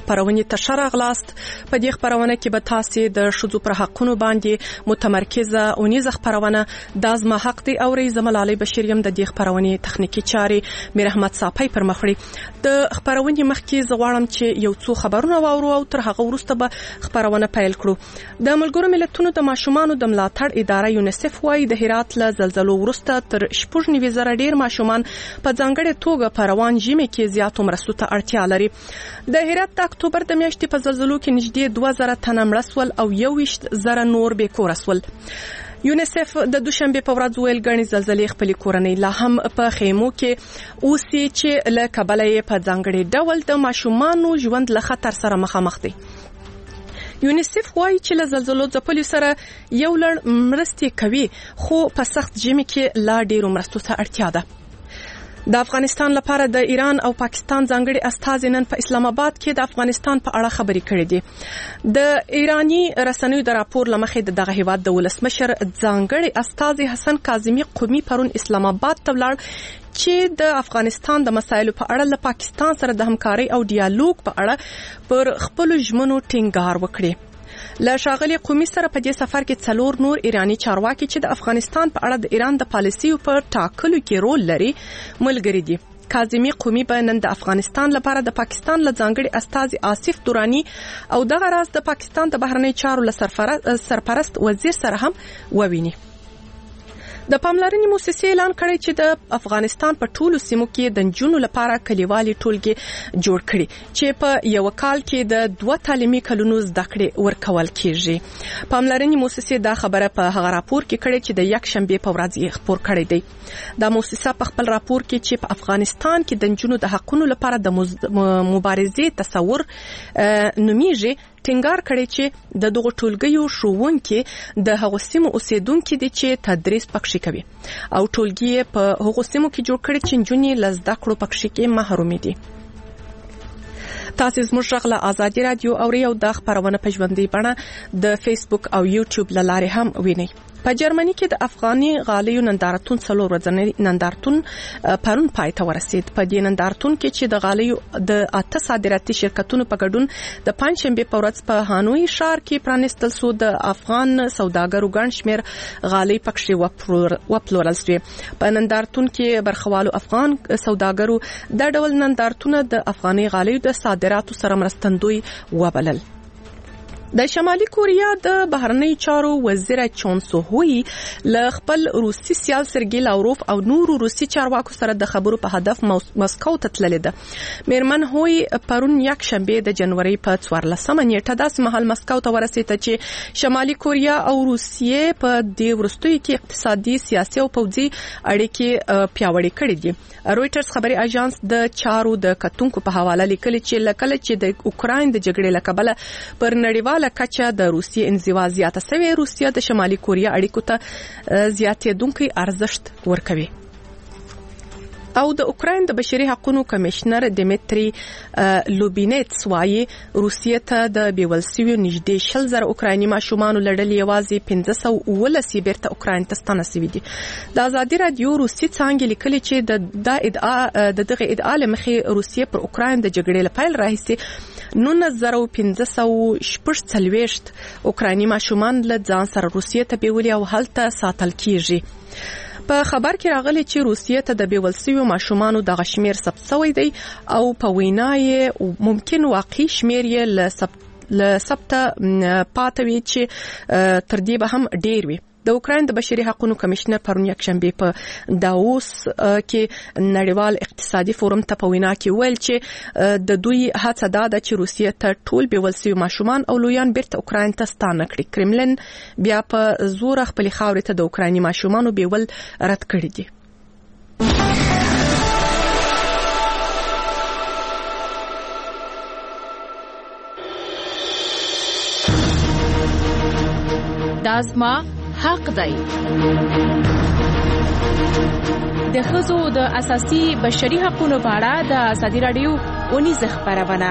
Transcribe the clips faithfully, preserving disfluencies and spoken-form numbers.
خبرونې ته ښه راغلاست. په دې خبرونه کې به تاسو د ښځو پر حقونو باندې متمرکزه اونیزه خبرونه د زما حق دی او زمل علي بشیر یم. د دې خبرونې تخنیکی چاري میر احمد صافی پر مخړي. د خبرونې مخکې زغواړم چې یو څو خبرونه واورو او تر هغه وروسته به خبرونه پیل کړو. د ملګرو ملتونو د ماشومانو د ملاتړ اداره یونیسف وايي د هرات له زلزلو وروسته تر شپږ نوي زره ډیر ماشومان په ځانګړې توګه په روان ژمي کې زیاتو مرستو ته اړتیا لري. د هرات د اکتوبر د میاشتې په زلزلو کې نږدې دوه زره تنه مړه سول او یو ویشت زره نور بې کوره سول. یونیسف د دوشنبه په ورځ ویل غني زلزلې خپل کورنۍ لا هم په خیمو کې اوسې چې له کبله په ځانګړي ډول د ماشومانو ژوند له خطر سره مخامخ دي. یونیسف وايي چې له زلزلو ځپلو سره یو لړ مرستې کوي خو په سخت ژمي کې لا ډیرو مرستو ته اړتیا ده. د افغانستان لپاره د ایران او پاکستان ځانګړي استازي نن په اسلام آباد کې د افغانستان په اړه خبرې کړې دي. د ایرانی رسنیو د راپور لمخې د دغه هیواد د ولسمشر ځانګړي استازي حسن کاظمی قومي پرون اسلام آباد ته ولاړ چې د افغانستان د مسایلو په اړه له پاکستان سره د همکاري او ډیالوګ په اړه پر خپل ژمنو ټینګار وکړي. له شاغلي قومي سره په دې سفر کې څلور نور ایرانی چارواکي چې د افغانستان په اړه د ایران د پالیسیو په ټاکلو کې رول لري ملګري دي. کاظمی قومي به نن د افغانستان لپاره د پاکستان له ځانګړي استازي آصف دورانی او دغه راز د پاکستان د بهرنی چارو له سرپرست وزیر سره هم وویني. د پاملرنې موسسې اعلان کړی چې د افغانستان په ټولو سیمو کې د نجونو لپاره کلیوالي ټولګي جوړ کړي چې په یو کال کې د دوه تعلیمي کلونو زده کړې ورکول کیږي. پاملرنې موسسې دا خبره په هغه راپور کې کړې چې د یک شنبه په ورځ یې خبر کړی دی. دا موسسه په خپل راپور کې چې په افغانستان کې د نجونو د حقونو لپاره د مبارزې تصور نومیږي ټینګار کړي چې د دغه ټولګیو ښوونکي د هغو سیمو اوسیدونکو دي چې تدریس پکښې کوي او ټولګي په هغو سیمو کې جوړ کړي چې نجونې له زده کړو پکښې کې محرومې دي. تاسو زموږ غږ له آزادي رادیو اورئ او د خبرونه په ژوندۍ بڼه د فیسبوک او یوټیوب له لارې هم وینئ. په جرمني کې د افغاني غالیو نندارتون څلور ورځنی نندارتون پرون پای ته ورسید. په دې نندارتون کې چې د غالیو د اته صادراتي شرکتونو په ګډون د پنځشنبه په ورځ په هانوي ښار کې پرانیستل شو د افغان سوداګرو ګڼ شمېر غالۍ پکښې وپلورل شوې. په نندارتون کې برخوالو افغان سوداګرو د ډول نندارتونه د افغاني غالیو د صادراتو سره مرستندوی وبلل. د شمالي کوریا د بهرنی چارو وزیر چون سو هوی له خپل روسي سیال سرګي لاوروف او نورو روسي چارواکو سره د خبرو په هدف مسکو ته تللې ده. میرمن هوی پرون یک شنبه د جنوري په څوارلسمه نیټه داسې مهال مسکو ته ورسېده چې شمالي کوریا او روسیې په دې وروستیو کې اقتصادي سیاسي او پوځي اړیکې پیاوړې کړې دي. رويټرز خبري اژانس د چارو د کتونکو په حواله لیکلي چې لکه چې د اوکراین د جګړې لکبله پر نړیواله کچه د روسیې انزوا زیاته سوي، روسیه د شمالي کوریا اړیکو ته زیاتېدونکي ارزښت ورکوي. او د اوکراین د بشري حقوقو کمشنر دیمتری لوبینټس وايي روسیه ته د بیولسیو نږدې شل زره اوکرایني ماشومان لړل یوازې پنځه سوه ولسی بیرته اوکراین ته ستنه سوي دي. د آزادي رادیو روسي څانګې لیکلي چې د ادعا د دغه ادعا لمخې روسیه پر اوکراین د جګړې لپاره راهیسي نولس زره پنځه سوه شپږ څلوېښت اوکرایني ماشومان له ځان سره روسیه ته بیولي او هلته ساتل کیږي. په خبر کې راغلی چې روسیه ته د بیولسیو ماشومانو د غشمیر ثبت شوی دی او په وینا یې ممکن واقعي شمیر یې له ثبت پاتوي چې تر دې به هم ډیر وي. د اوکراین د بشري حقوقو کمشنر پرون یک شنبه په داووس کې نړیوال اقتصادي فورم ته په وینا کې ویل چې د دوی هڅه دا ده چې روسیه ته ټول بیولسیو ماشومان او لویان بیرته اوکراین ته ستانه کړي. کرملن بیا په زور خپل خاورې ته د اوکرایني ماشومانو بیول رد کړی دي. دازما حق دی. د ښځو د اساسي بشري حقوقو په اړه د ازادي رادیو اونیزه خبرونه.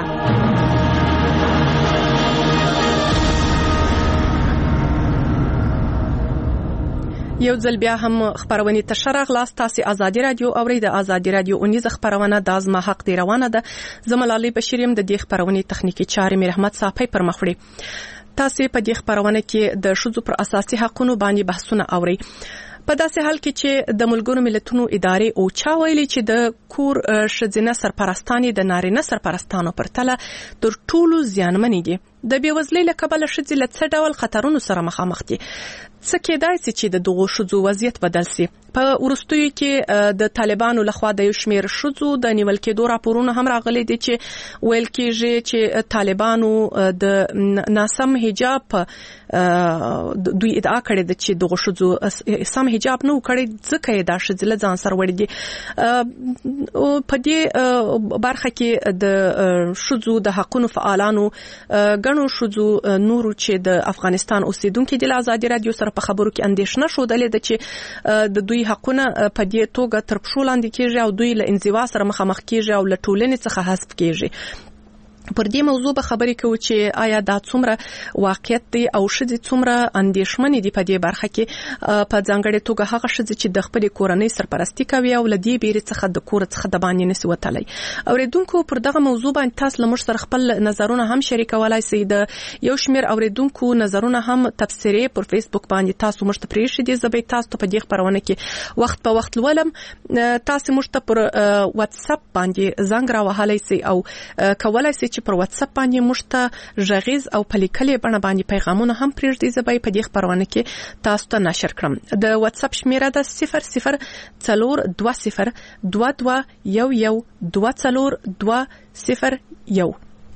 یو ځل بیا هم خبرونه تشر غلاس تاسو آزادي رادیو اوري د آزادي رادیو اونیز خبرونه د ازما حق دی روانه ده زملالي بشریم د دې خبرونه تخنیکی چارې مې رحمت صافي پر مخړي تاسو په دې خبرونه کې د شذو پر اساسي حقوقو باندې بحثونه اوري په داسې حال کې چې د ملګرو ملتونو ادارې او چا ویلي چې د کور شذینه سرپرستانی د نارینه سرپرستانو پر تله تر ټولو زیانمنې دي د بیوزلۍ له کبله شذې له څه ډول خطرونو سره مخامخ دي څه کېدای شي چې د دغو شذو وضعیت بدل شي په ورستیو کې د طالبانو لخوا د یو شمېر شذو د نیول کېدو راپورونه هم راغلي دي چې ویل کېږي چې طالبانو د ناسم حجاب دوی ادعا کړې ده چې دغه شذو سم حجاب نه وکړي ځکه یې دا شذې له ځان سره وړي دي په دې برخه کې د شذو د حقوقو فعالانو غنو شذو نورو چې د افغانستان اوسیدونکو د آزادي رادیو سره په خبرو کې اندېښنه شو دلې د چې د دوی حقونه په دې توګه تر پښو لاندې کېږي او دوی له انزوا سره مخامخ کېږي او له ټولنې څخه حذف کېږي پر دې موضوع به خبرې کوو چې آیا دا څومره واقعیت دی او شذې څومره اندېښمنې دي په دې برخه کې په ځانګړې توګه هغه شذې چې د خپل کورنۍ سرپرستی کوي او لدی بیرې څخه د کور څخه د باندې نسی وتلی اوریدونکو پر دغه موضوع باندې تاسو لمر سره خپل نظرونه هم شریکولای شئ د یو شمیر اوریدونکو نظرونه هم تفسیری پر فیسبوک باندې تاسو مشت پریښی دي زبې تاسو په دې خبرونه کې وخت په وخت لولم تاسو مشت پر واتس اپ باندې زنګ راوهلای شئ او کولای شئ چې پر واتس اپ باندې مشته ژغیز او پلیکلې بڼه باندې پیغامونه هم پریږدي زبې په دې خبرونه کې تاسو ته نشر کړم د واتس اپ شمیره ده صفر صفر څلور دوه صفر دوه دوه یو یو دوه څلور دوه صفر یو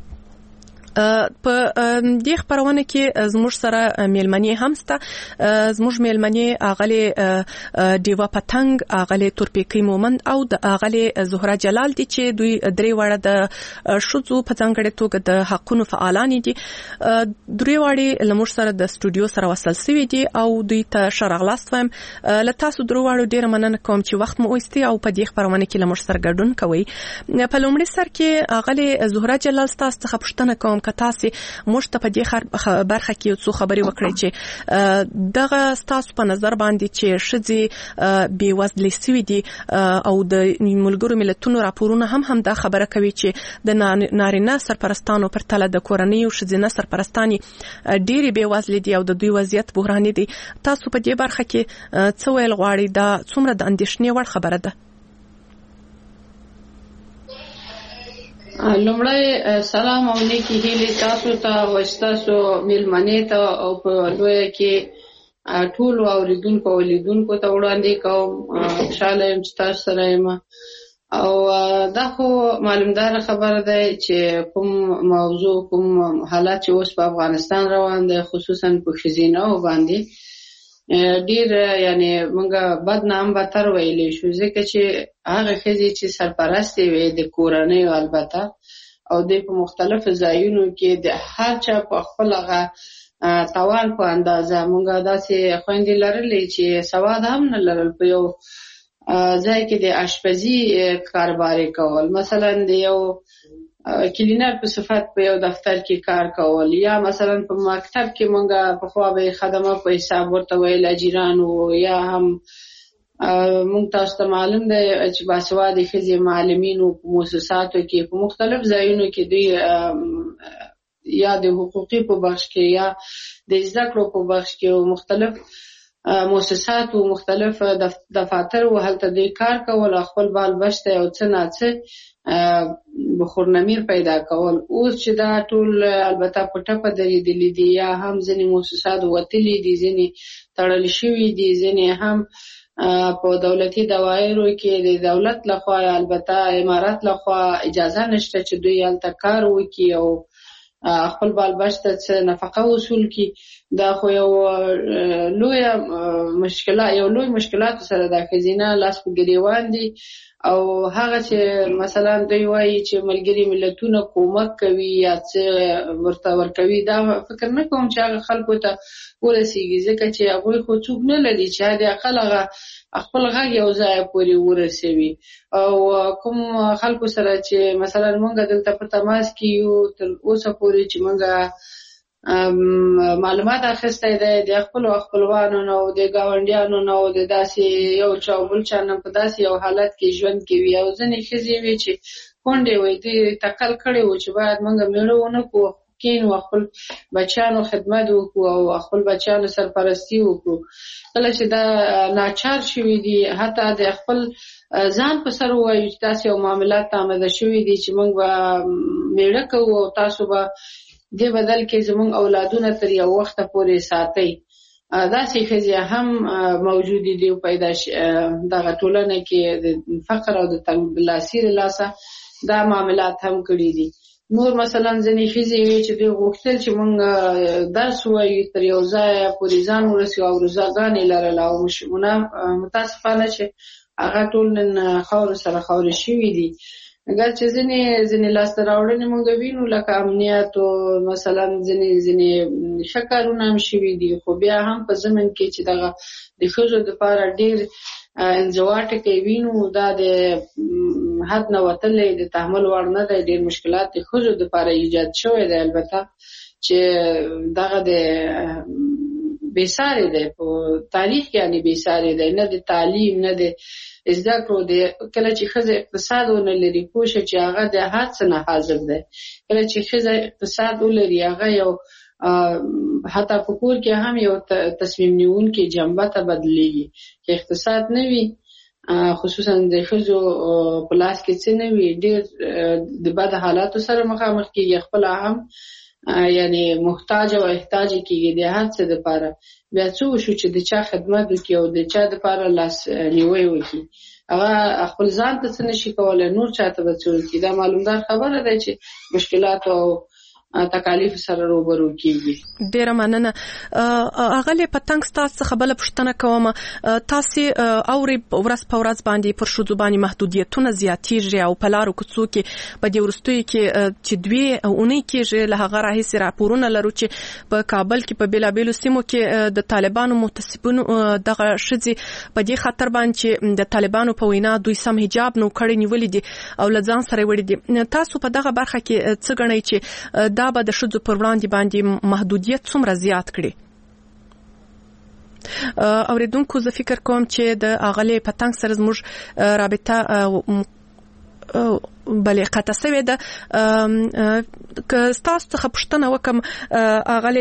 په دې خبرونه کې زموږ سره میلمنې همسته زموږ میلمنې اغله دیوا پتنګ اغله تورپیکی مومند او د اغله زهرا جلال دي چې دوی درې وړه د شذو په ځانګړې توګه د حقوقو فعالان دي درې وړي لمر سره د استودیو سره وصل شوی دي او دوی ته شرغلاست وایم لته سو درې وړو ډیر مننه کوم چې وخت مو اوستي او په دې خبرونه کې لمر سره ګډون کوي په لومړي سر کې اغله زهرا جلال تاسو ته پوښتنه کوم تاسو مشته په دې برخه کې څو خبري وکړي چې دغه تاسو په نظر باندې چې شذې بیوزلې سوي دي او د ملګرو ملتونو راپورونه هم هم دا خبره کوي چې د نارینه سرپرستانو پر تله د کورنۍ او شذینه سرپرستاني ډېری بیوزلې دي او د دوی وضعیت بحراني دي تاسو په دې برخه کې څه ویل غواړئ دا څومره د اندېښنې وړ خبره ده لومړی سلام او نیکی هیلې تاسو ته او تاسو میلمنې ته او په لوی کې ټول اوریدونکو او لیدونکو ته وړاندې کوم خوشاله یم چې تاسو سره یم او دا خو معلومدار خبره ده چې کوم موضوع کوم حالات چې اوس په افغانستان روان دي خصوصا په خزینه او باندې ډیر یعنی موږ بدنام بتر ویلې شو ځکه چې هغه خزي چې سرپرست وي د کورنۍ او البته او د په مختلفو ځایونو کې د هر چا په خپل هغه توان په اندازه موږ داسې خويندې لرلې چې سواد هم نه لرل په یو ځای کې د اشپزي کاروبار کول مثلا د یو کلینر په صفت په یو دفتر کې کار کول یا مثلا په مکتب کې مونږه په خوا به خدمات په حساب ورته ویل اجران او یا هم مونږ تاسو ته معلوم دی چې باسوادي خزي معلمین او مؤسساتو کې په مختلف ځایونو کې دوی یا د حقوقي په بخش کې یا د زده کړو په بخش کې مختلف مؤسسات او مختلف دفاتر او هلته د کار کول خپل بال بشته او څه نه څه بخورنمیر پیدا کول اوس چې دا ټول البته پټه په درېدلې دي یا هم ځینې مؤسسات وتلې دي ځینې تړل شوي دي ځینې هم په دولتي دوايرو کې د دولت لخوا البته امارات لخوا اجازه نشته چې دوی هلته کار وکړي او خپل بال بشته څه نفقه وصول کی دا خو یو لوی مشکلات یو لوی مشکلات سره د خزینه لاس په ګریوان دي او هغه چې مثلا دوی وایي چې ملګری ملتونه کومک کوي یا څه ورته ورکوي دا فکر نه کوم چې هغه خلکو ته ورسیږي ځکه چې هغه خو څوک نه لري چې د اقل هغه خپل غږ یو ځای پورې ورسوي او کوم خلکو سره چې مثلا مونږ دلته په تماس کې یو تر اوسه پورې چې مونږ معلومات اخیستی دی د خپلو خپلوانو نه او د ګاونډیانو نه او د داسې یو چا او بل چا نه په داسې یو حالت کې ژوند کوي. او ځینې ښځې وي چې کونډې وي دوی تکل کړی و چې باید موږ مېړه ونه کړو کینو خپل بچیانو خدمت وکړو او خپل بچیانو سرپرستی وکړو. کله چې دا ناچار شوي دي حتی د خپل ځان په سر ووایو چې داسې یو معاملات آمده شوي دي چې موږ به مېړه کوو او تاسو به دې بدل کې زموږ اولادونه تر یو وخته پورې ساتئ. داسې ښځې هم موجودې دي او پیدا دغه ټولنه کې د فقر او د تنګلاسي له لاسه دا معاملات هم کړي دي. نور مثلا ځینې ښځې وي چې دوی غوښتل چې موږ درس ووایو تر یو ځایه پورې ځان ورسوو او روزاګانې لرله او متاسفانه چې هغه ټول نن خاورو سره خاورې شوي دي. اگر چې ځینې ځینې لاسته راوړنې موږ وینو لکه امنیت او مثلا ځینې ځینې ښه کارونه هم شوي دي، خو بیا هم په ضمن کې چې دغه د ښځو دپاره ډېر انزوا ټکي وینو دا د حد نه وتلی د تحمل وړ نه دی. ډېر مشکلات د ښځو دپاره ایجاد شوی دی البته چې دغه د بېسارې دی په تاریخ کې یعنې بېسارې دی، نه د تعلیم نه د زده کړو دی. کله چې ښځه اقتصاد ونه لري پوه شه چې هغه د هر څه نه حاضر دی. کله چې ښځه اقتصاد ولري هغه یو حتی په کور کې هم یو تصمیم نیونکې جنبه ته بدلېږي. که اقتصاد نه وي خصوصا د ښځو په لاس کې څه نه وي ډېر د بد حالاتو سره مخامخ کېږي، خپله هم یعنی محتاج او احتاج کېږي د هر څه دپاره. بیا څه وشو چې د چا خدمت وکړي او د چا دپاره لاس نیوی وکړي، هغه خپل ځان ته څه نشي کولی نور چا ته به څه وکړي. دا معلومدار خبره ده چې مشکلات او تکالیف سره روبرو کیږي. ډیره مننه. اغلی پتنګ ستاسو څخه بل پوښتنه کوم، تاسو اوري ورځ په ورځ باندې پر شوزو باندې محدودیتونه زیاتېږي او په لارو کوڅو کې په دې ورستوي کې چې دوی اونۍ کېږي له هغه راهیسې راپورونه لرو چې په کابل کې په بیلابیلو سیمو کې د طالبانو متصبونو دغه ښځې په دې خطر باندې چې د طالبانو په وینا دوی سم حجاب نو کړی نیولې دي او له ځان سره وړي دي. تاسو په دغه برخه کې څه ګڼئ چې دا به د ښځو پر وړاندې باندې محدودیت څومره زیات کړي؟ اوریدونکو زه فکر کوم چې د اغلی پتنګ سره زموږ رابطه بلې قطع سوې ده. که ستاسو څخه پوښتنه وکړم اغلی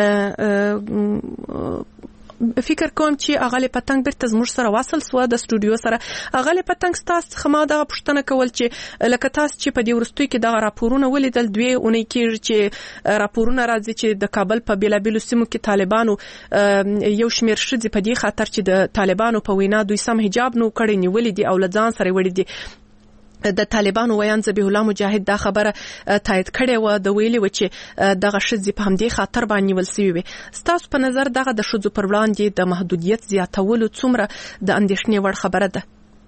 فکر کوم چې اغلی پتنګ بیرته زموږ سره واصل سوه د سټوډیو سره. اغلی پتنګ ستاسو څخه ما دغه پوښتنه کول چې لکه تاسو چې په دې وروستیو کې دغه راپورونه ولیدل دوې اونۍ کېږي چې راپورونه راځي چې د کابل په بیلابیلو سیمو کې طالبانو یو شمېر ښځې په دې خاطر چې د طالبانو په وینا دوی سم حجاب نو کړی نیولي دي او له ځان سره وړي دي. د طالبانو ویان ذبیح الله مجاهد دا خبره تایید کړې و، د ویلي و چې دغه ښځې په همدې خاطر باندې نیول سوي وي. ستاسو په نظر دغه د ښځو پر وړاندې د محدودیت زیاتولو څومره د اندېښنې وړ خبره ده؟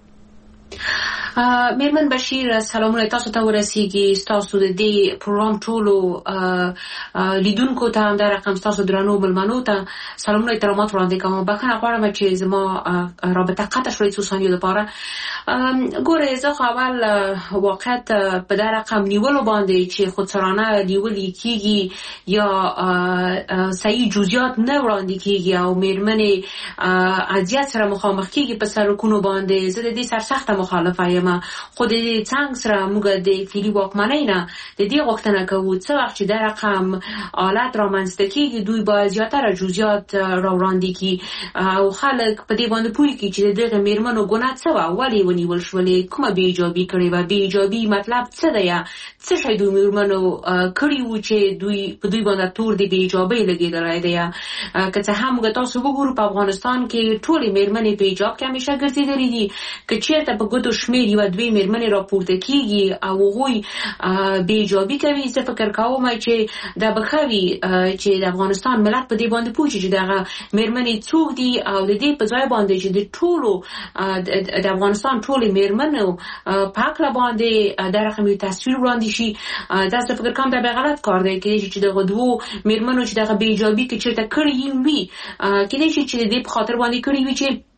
میرمن بشیر سلامونه تاسو ته ورسیږي. تاسو د دې پروګرام ټولو لیدونکو ته هم د رقم تاسو درنو ملمنو ته سلامونه احترامات وړاندې کوم. بخښنه غواړم چې زما رابطه قطع شوې څو ثانیو لپاره. ګوره زه اول واقعیت په دا رقم نیولو باندې چې خودسرانه نیولې کیږي یا صحیح جزئیات نه وړاندې کیږي او میرمنې اذیت سره مخامخ کیږي په سرکونو باندې، زه د دې سرسخته مخالفه یم. خو د څنګ سره موږ د فعلي واکمنۍ نه د دې غوښتنه کوو څه وخت چې دا رقم حالت رامنځته کیږي دوی باید زیاتره جزئیات راوړاندې کړي او خلک په دې باندې پوهیږي چې دغه میرمنو ګناه څه وه، ولې ونیول شولې، کومه بې ایجابي کړې وه، بې ایجابي مطلب څه دی، څه شی دوی میرمنو کړي وو چې دوی په دوی باندې تور د بې ایجابۍ لګېدلی دی. که څه هم موږ تاسو وګورو په افغانستان کې ټولې میرمنې په ایجاب کې همیشه ګرځېدلې دي. که چېرته په ګوتو شمېر یوه دوې میرمنې راپورته کېږي او هغوی بې ایجابي کوي، زه فکر کوم چې دا به ښه وي چې د افغانستان ملت په دې باندې پوه شي چې دغه میرمنې څوک دي او د دې په ځای باندې چې د ټولو د افغانستان ټولې میرمنو په هکله باندې دا رقم یو تصویر وړاندې شي. دا زه فکر کوم دا به غلط کار دی. کېدای شي چې دغه دوو میرمنو چې دغه بې ایجابي که چېرته کړي وي کېدای شي چې د دې په خاطر باندې کړي وي چې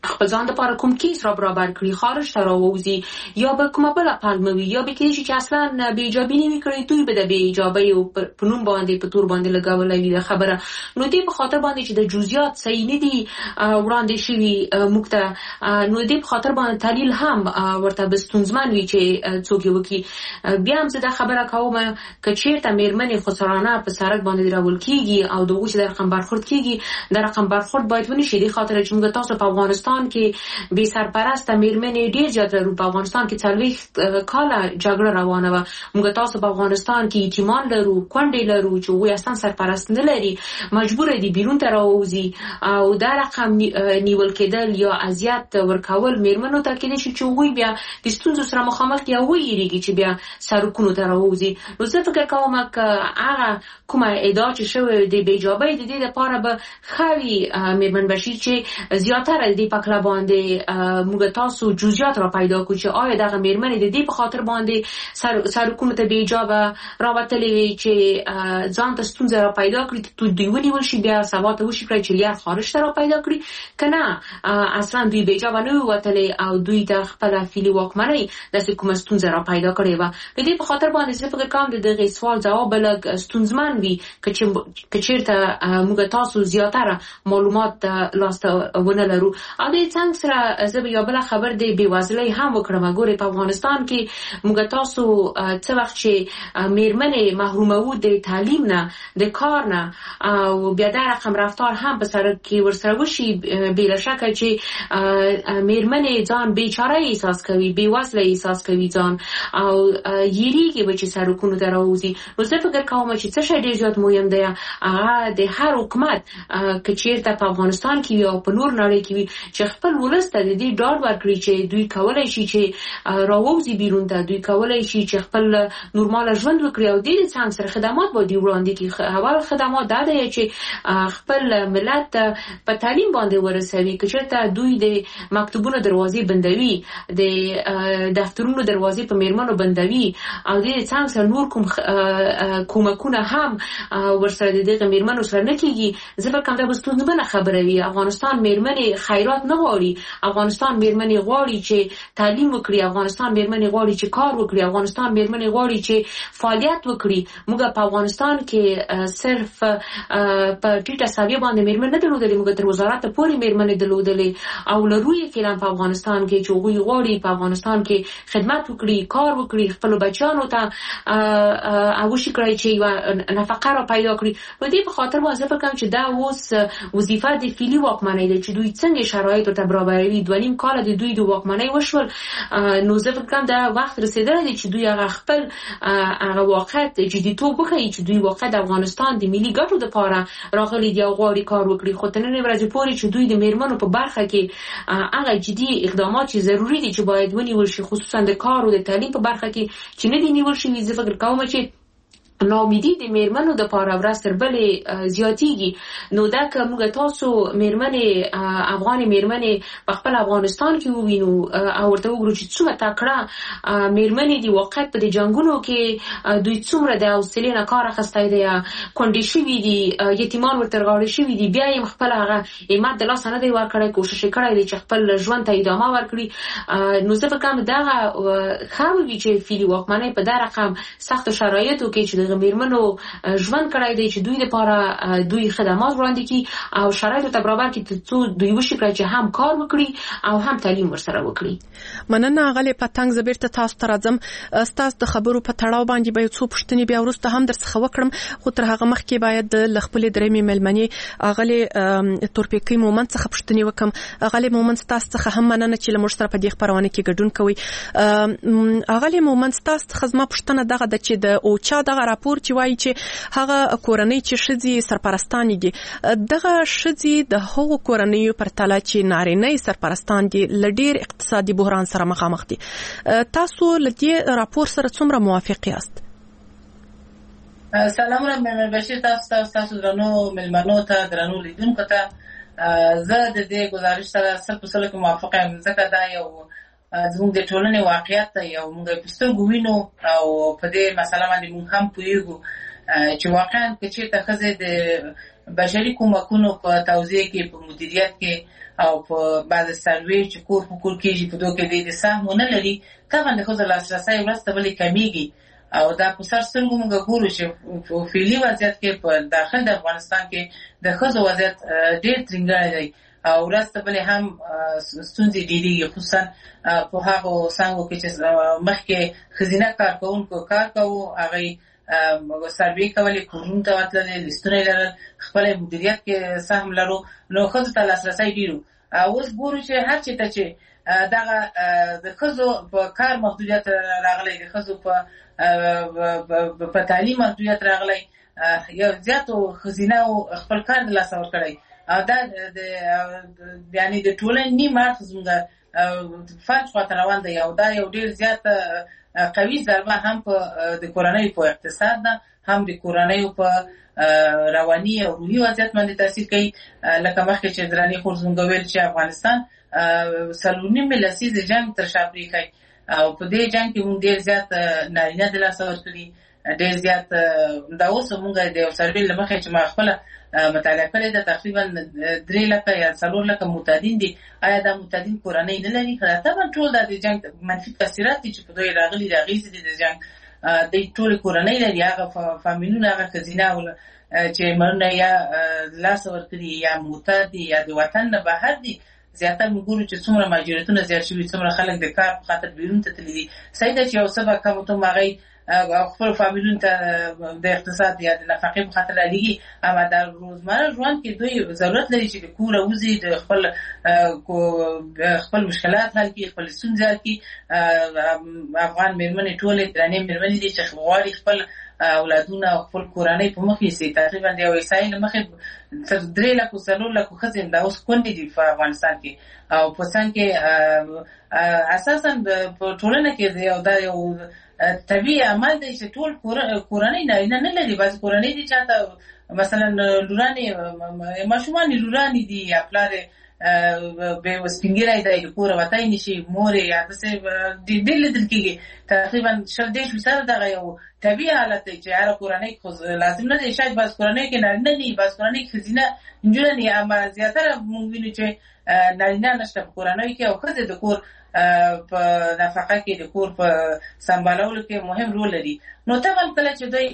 خپل ځان لپاره کوم کیس را برابر کړي، خارج ته راووځي، یا به کومه بله پلمه وي، یا به کېدای شي چې اصلا بې ایجابي نه وي کړې، دوی به د بې ایجابۍ په نوم باندې په تور باندې لګولی وي دا خبره. نو دې په خاطر باندې چې د جزئیات صحیح نه دي وړاندې شوي موږ ته، نو دې په خاطر باندې تحلیل هم ورته به ستونزمن وي چې څوک یې وکړي. بیا هم زه دا خبره کوم که چېرته مېرمنې خسرانه په سړک باندې راول کېږي او د هغوی چې د رقم برخورد کېږي، د رقم برخورد باید ونه شي، دې خاطر چې موږ تاسو په افغانستان کې بې سرپرسته مېرمنې ډېر زیات لرو. په افغانستان کې څلوېښت کاله جګړه روانه وه. موږ تاسو په افغانستان کې یتیمان لرو، کونډې لرو چې هغوی اصلا سرپرست نه لري، مجبوره دي بیرون ته راووځي، او دا رقم نیول کېدل یا اذیت ورکول مېرمنو ته کېدای شي چې هغوی بیا د ستونزو سره مخامخ دي او ویېرېږي چې بیا سړکونو ته راووځي. نو زه فکر کوم که هغه کومه ادعا چې شوې د بې ایجابۍ د دې لپاره به ښه وي مېرمن بشیر چې زیاتره د دې په کله باندې موږ تاسو جزئیات را پیدا کړو چې آیا دغه مېرمنې د دې په خاطر باندې سړکونو ته بې ایجابه راوتلې وي چې ځان ته ستونزه را پیدا کړي، دوی ونیول شي، بیا سبا ته وشي کړی چې لیا خارج ته را پیدا کړي، که نه اصلا دوی بې ایجابه نه وي وتلې او دوی د خپله فعلي واکمنۍ داسې کومه ستونزه را پیدا کړې وه. د دې په خاطر باندې زه فکر کوم د دغې سوال ځواب به لږ ستونزمن وي که چېرته موږ تاسو زیاتره معلومات لاسته ونه لرو. او د څنګ سره زه به یو بله خبر د بېوزلۍ هم وکړم. ګورې په افغانستان کې موږ تاسو څه وخت چې مېرمنې محروموو د تعلیم نه، د کار نه، او بیا دا رقم رفتار هم په سړک کې ورسره وشي، بې له شکه چې مېرمنې ځان بېچاره احساس کوي، بېوزله احساس کوي ځان، او یېرېږي به چې سړکونو ته راوځي. نو زه فکر کوم چې څه شی ډېر زیات مهم دی، هغه د هر حکومت که چېرته په افغانستان کې وي او په نور نړۍ کې وي چې خپل ولس ته د دې ډاډ ورکړي چې دوی کولی شي چې راووځي بیرون ته، دوی کولی شي چې خپل نورماله ژوند وکړي او دې څنګ سره خدمات باید وړاندې کړي. اول خدمات دا دی چې خپل ملت په تعلیم باندې ورسوي. که چېرته دوی د مکتوبونو دروازې بندوي، د دفترونو دروازې په مېرمنو بندوي او دې څنګ سره نور کوم کومکونه هم ورسره د دغه مېرمنو سره نه کېږي، زه فکر کوم دا به ستونزمنه خبره وي. افغانستان مېرمنې خیرات نه غواړي، افغانستان مېرمنې غواړي چې تعلیم وکړي، افغانستان مېرمنې غواړي چې کار وکړي، افغانستان مېرمنې غواړي چې فعالیت وکړي. موږ په افغانستان کې صرف په ټیټه سویه باندې مېرمن نه درلودلې، موږ تر وزارته پورې مېرمنې درلودلې او لرو یې فعلا په افغانستان کې چې هغوی غواړي په افغانستان کې خدمت وکړي، کار وکړي، خپلو بچیانو ته وشي کړی چې یوه نفقه را پیدا کړي. په دې په خاطر باندې زه فکر کوم چې دا اوس وظیفه د فعلي واکمنۍ ده چې دوی څنګه شرایطو ته برابروي. دوه نیم کاله د دوی د واکمنۍ وشول، نو زه فکر کوم دا وخت رسېدلی دی چې دوی هغه خپل هغه واقعیت جديتوب وښیي چې دوی واقع د افغانستان د ملي ګټو دپاره راغلي دي او غواړي کار وکړي. خو تر نننۍ ورځې پورې چې دوی د مېرمنو په برخه کې هغه جدي اقدامات چې ضروري دي چې باید ونیول شي، خصوصا د کار او د تعلیم په برخه کې چې نه دي نیول شوي، زه فکر کوم چې ناامیدي د مېرمنو دپاره ورځ تر بلې زیاتېږي. نو دا که موږ تاسو مېرمنې افغانې مېرمنې په خپل افغانستان کې ووینو او ورته وګورو چې څومره تکړه مېرمنې دي، واقعیت په دې جنګونو کې دوی څومره د حوصلې نه کار اخیستی دی، کونډې شوي دي، یتیمان ورته رغاړې شوي دي، بیا یې خپل هغه همت د لاسه نه دی ورکړی، کوښښ یې کړی دی چې خپل ژوند ته ادامه ورکړي. نو زه فکر کوم دغه ښه به وي چې فعلي واکمنۍ په دا رقم سختو شرایطو کې چې مېرمنو ژوند کړی دی چې دوی لپاره دوی خدمات وړاندې کړي او شرایطو ته برابر کړي تر څو دوی وشي کړی چې هم کار وکړي او هم تعلیم ورسره وکړي. مننه غلې پتنګ. زه بیرته تاسو ته راځم. ستاسو د خبرو په تړاو باندې به یو څو پوښتنې بیا وروسته هم درڅخه وکړم، خو تر هغه مخکې باید له خپلې درېیمې مېلمنې غلې تورپیکۍ مومند څخه پوښتنې وکړم. غلې مومند، ستاسو څخه هم مننه چې له موږ سره په دې خپرونه کې ګډون کوئ. غلې مومند، ستاسو څخه زما پوښتنه دغه ده چې د اوچا دغه راپور چې وایي چې هغه کورنۍ چې ښځې سرپرستانې دي، دغه ښځې د هغو کورنیو پرتله چې نارینه سرپرستان دي له ډېر اقتصادي بحران سره مخامخ دي. تاسو له دې راپور سره څومره موافق یاست؟ سلامونه مېرمن بشیر، تاسو ته تاسو درنو مېلمنو ته درنو لیدونکو ته زه د دې ګزارش سره سل په سلو کې موافقه یم، ځکه دا یو زموږ د ټولنې واقعیت دی او موږ په سترګو وینو او په دې مسله باندې موږ هم پوهېږو چې واقعا که چېرته ښځې د بشري کومکونو په توزیع کې په مدیریت کې او په بعد سروې چې کور په کور کېږي په دوی کې د سهم ونه لري طبعا د ښځو لاسرسی ورځ ته بلې کمیږي او دا په سر سترګو موږ ګورو چې په فعلي وضعیت کې په داخل د افغانستان کې د ښځو وضعیت ډېر ترینګلی دی او ورځ ته بلې هم ستونزې ډېرېږي خصوصا په هغو څانګو کې چې مخکې ښځینه کارکوونکو کار کوو هغوی سروې کولې کورونو ته ورتللې لیستونه یې لرل خپله مدیریت کې سهم لرو نو ښځو ته لاسرسی ډېر و اوس ګورو چې هر چېرته چې دغه د ښځو په کار محدودیت راغلی د ښځو په په تعلیم محدودیت راغلی یو زیاتو ښځینهو خپل کار د لاسه ورکړی او دا د یعنې د ټولنې نیم اړخ زموږ فلج خواته روان دی او دا یو ډېر زیات قوي ضربه هم په د کورنیو په اقتصاد ده هم د کورنیو په رواني او روحي وضعیت باندې تاثیر کوي لکه مخکې چې دراني خور زموږ ویل چې افغانستان څلور نیم لسیزې جنګ تر شا پرېښی او په دې جنګ کې موږ ډېر زیات نارینه د لاسه ورکړي ډېر زیات دا اوس موږ د یو سروې له مخې چې ما خپله مطالعه کړې ده تقریبا درې لکه یا څلور لکه معتادین دي آیا دا معتادین کورنۍ نه لري طبعا ټول دا د جنګ منفي تاثیرات دي چې په دوی راغلي د اغېزې دي د جنګ د ټولې کورنۍ لري هغه فامیلونه هغه ښځینه چې مړونه یا لاسه ورکړي یا معتاد دي یا د وطن نه بهر دي زیاتره موږ ګورو چې څومره مهاجرتونه زیات شوي څومره خلک د کار په خاطر بیرون ته تللي دي صحیح ده چې یو څه به کم و کم هغوی خپل فامیلونو ته د اقتصاد یا د نفقې په خاطر رالېږي اما د روزمره ژوند کې دوی ضرورت لري چې د کوره وځي د خپل خپل مشکلات حل کړي خپل ستونزې حل کړي افغان مېرمنې ټولې درنې مېرمنې دي چې غواړي خپل اولادونه او خپل کورنۍ په مخ یوسي تقریبا د یو احصایې له مخې تر درې لکو څلور لکو ښځې دا اوس کونډې دي په افغانستان کې او په څنګ کې اساسا په ټولنه کې یو دا یو طبیعي عمل دی چې ټول کورنۍ نارینه نه لري بعضې کورنۍ دي چاته مثلا لورانې ماشومان یې لورانې دي یا پلار یې سپین ږیری دی د کوره وتی نه شي مور یې یا داسې ډېر لیدل کېږي تقریبا شل دېرش فیصده دغه یو طبیعي حالت دی چې هره کورنۍ خو لازم نه دی شاید بعض کورنۍ کې نارینه دي بعض کورنۍ کې ښځینه نجونه دي اما زیاتره موږ وینو چې نارینه نشته په کورنیو کې او ښځې د کور په نفقه کې د کور په سمبالولو کې مهم رول لري نو طبعا کله چې دوی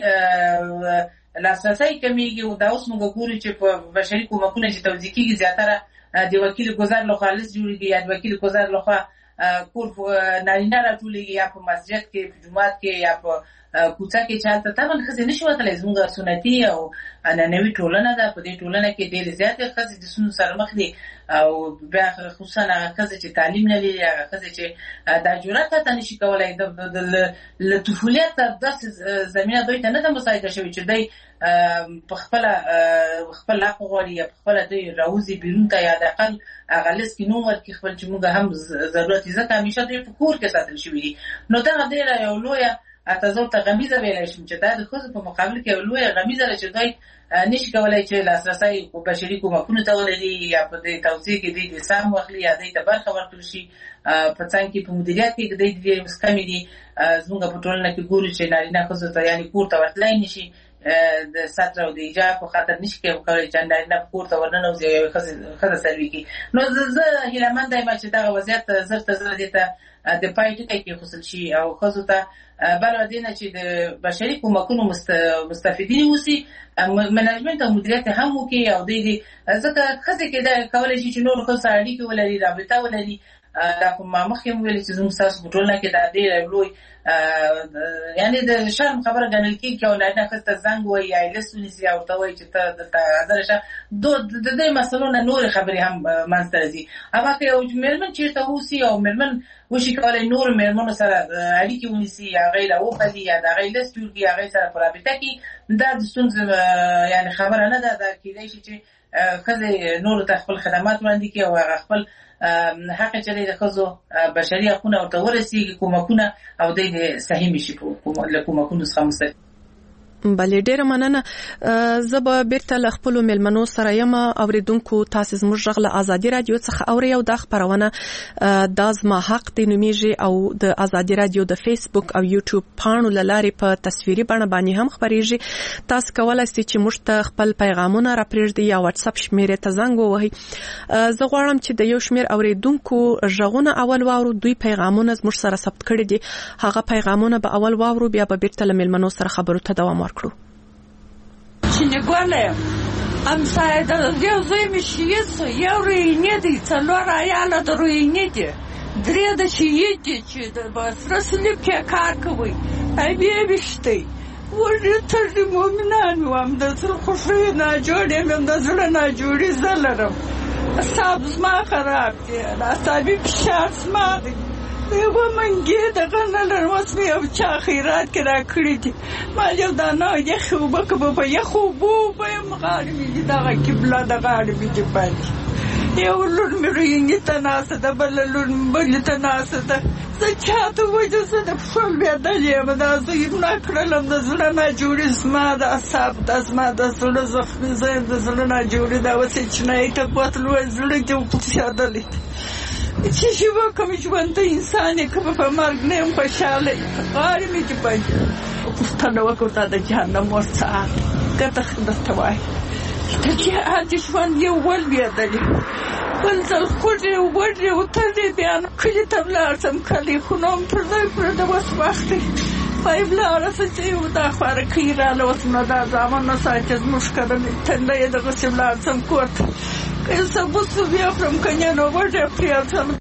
لاسرسی کمیږي او دا اوس موږ ګورو چې په بشري کومکونه چې توزیع کېږي زیاتره د وکیل ګذر لخوا لیست جوړېږي یا د وکیل ګذر لخوا کور نارینه راټولېږي یا په مسجد کې په جومات کې یا په کوڅه کې چې هلته طبعا ښځې نه شي وتلی زموږ سنتي او عنعنوي ټولنه ده په دې ټولنه کې ډېرې زیاتې ښځې د ستونزو سره مخ دي او بیا خصوصا هغه ښځې چې تعلیم نه لري هغه ښځې چې دا جرأت حتی نه شي کولی له طفولیته داسې زمینه دوی ته نه ده مساعده شوې چې دوی په خپله خپل حق وغواړي یا په خپله دوی راوځي بیرون ته یا د اقل هغه لیست کې نوم ورکړي خپل چې موږ هم ضرورت یې ځکه همیشه دوی په کور کې ساتل شوي دي نو دغه ډېره یو لویه حتی زه ورته غمیزه ویلی شم چې دا د ښځو په مقابل کې یو لویه غمیزه ده چې دوی نشي کولی چې لاسرسی بشري کومکونو ته ولري یا په دې توزیع کې دوی د سهم واخلي یا دوی ته برخه ورکړل شي په څنګ کې په مدیریت کې دوی ډېرې کمې دي زموږ په ټولنه کې ګورو چې نارینه ښځو ته یعنې کور ته ورتلی نه شي د سطر او د ایجاب په خاطر نشي کولی چې نارینه کور ته ورننوځي او یوې ښځه سروي کړي نو زه هیلهمنده یم چې دغه وضعیت زر تر زره دې ته د پای ټکی کېښودل شي او ښځو ته بل له دې نه چې د بشري کومکونو مستفیدین اوسي منیجمنت او مدیریت هم وکړي او دوی دې ځکه ښځې کېدای کولی شي چې نورو ښځو سره اړیکې ولري رابطه ولري دا خو ما مخکې هم ویلې چې زموږ ستاسو په ټولنه کې دا ډېر لوی یعنې د شرم خبره ګڼل کېږي چې یو نارینه ښځې ته زنګ ووایي یا یې لیست ونیسي او ورته وایي چې ته دلته حاضره شه د دې مسلو نه نورې خبرې هم منځته راځي اما که یو مېرمن چېرته اوسي او مېرمن وشي کولی نورو مېرمنو سره اړیکې ونیسي هغوی راوپلي یا د هغوی لیست جوړ کړي هغوی سره په رابطه کې دا د ستونزې یعنې خبره نه ده دا کېدای شي چې ښځې نورو ته خپل خدمات وړاندې کړي او هغه خپل حق چې د ښځو بشري حقونه ورته ورسېږي کومکونه او دوی د صحیح مشي له کومکونو څخه مستفید بلې ډېره مننه. زه به بیرته له خپلو میلمنو سره یم. اوریدونکو تاسې زموږ غږ له ازادي رادیو څخه اورئ او دا خپرونه دا زما حق دی نومیږي او د ازادي رادیو د فیسبوک او یوټیوب پاڼو له لارې په تصویري بڼه باندې هم خپریږي. تاسو کولای شئ چې موږ ته خپل پیغامونه راپرېږدئ یا واتساپ شمیرې ته زنګ ووهئ. زه غواړم چې د یو شمېر اوریدونکو غږونه اول واورو. دوی پیغامونه زموږ سره ثبت کړي دي. هغه پیغامونه به اول واورو، بیا به بیرته له میلمنو سره خبرو ته دوام ورکړو. شنګولې ام ساید د یو ځای مې شیڅ یو رینې دي څلور عیاله د رینې دي درې د شیې دي چې د بسره سلیب کې کار کوي ای بیا بشتي ورته تر مومنان وام د څل خوشي نه جوړې مې د زړه نه جوړې زلرم صاحب ما خراب دي دا صاحب شخص ما دي یو منګي د غنل رسمي او چا خیرات کرا کړی دي ما یو دا نه یخ وبکه په یخ وبو په مغاربي دا قبله د غاربي دی پاتې یو لور مې رینې تناسه د بل لور بل تناسه د چاته وځه زه د خپل بیا دلې ما دا زه نه کړلم د زړه نه جوړې زما د اصحاب د زما د زړه زخمي زه د زړه نه جوړې دا وسې چې نه ته پتلو زړه دې وپسیادلې چې شي وکم ژوند ته انسان یې که په مرګ نه یم خوشحاله غواړي مې چې پنځه پوښتنه وکړو تا د جهنم ورڅخه ګټه درته وایي د جهاد ژوند یو ولوېدلې بل ځل خوږې وږې وتړې بیا نو کلي ته ولاړ شم کلي خو نو م پر ځای پرېږده اوس وخت دی وایي ولاړه شه چې یو دا خوارکۍ راله اوس نو دا زامن نه ساتي زموږ کرنې تنده یې دغسې ولاړ شم کور ته که یې سبوس بیا خورم که نه نو وږې پرېږدم.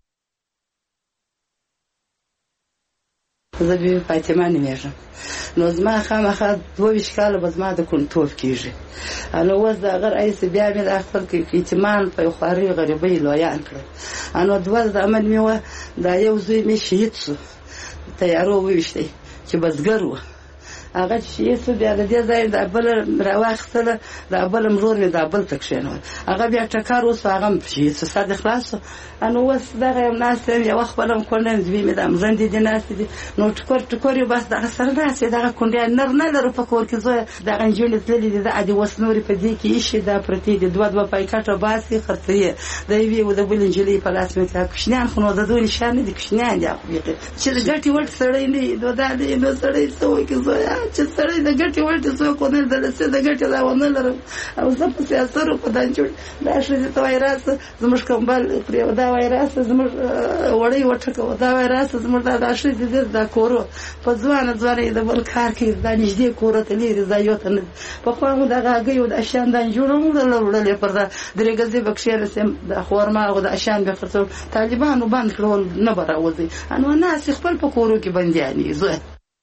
زه بیا فاطمه نومېږم. نو زما خامخا دوه ویشت کاله به زما د کونتوب کېږي. نو اوس د هغه رئیس بیا مې د خپل یتیمان په یو خوارۍ غریبۍ لویان کړل. نو دوه زامن مې وه دا یو زوی مې شهید شو تیارو وویشتی چې بزګر و هغه چې شهید شو بیا د دې ځای دا بله راواخیستله دا بله ورور مې دا بل ته کښېنول هغه بیا ټکر وسو هغه هم شهید شو سر دې خلاص شو. نو اوس دغه یم ناست یم یوه خپله م کونډه یم زوی مې دا مژندې دي ناستې دي نو ټکور ټکور یو بس دغه سره ناست یې دغه کونډیان نر نه لرو په کور کې زویه دغه نجونې تللې دي دا دې اوس نورې په دې کې ایښي دا پرتې دي دوه دوه پایکټه باسي خرڅوي د یوې و د بلې نجلۍ په لاس مې کړه کوچنیان خو نو د دوی نشان نه دي کوچنیان دي چې د ګټې وړ سړی نه وي نو دا دی نو سړی څه وکړي زویه چې سړی د ګټې وړ دې څوک ونه لرسي د ګټې دا ونه لرم او زه پسې اثر په دا جوړ دا ښځې ته وایي راسه زموږ کمبل پرې دا وایي راسه زموږ وړۍ وټکوه دا وایي راسه زموږ دا دا ښځې دې دا کورو په ځوانه ځوانه یې د بل کار کوي دا نږدې کورو ته لرې ځایو ته نه پخوا مو دغه هګۍ او د اشیان دا جوړه مو وړلې پر دا درې ګزې به کښېنستم د خورما او د اشیان به خرڅول طالبانو بند کړول نه به راوځي نو ناست خپل په کورو کې بندیان یې زه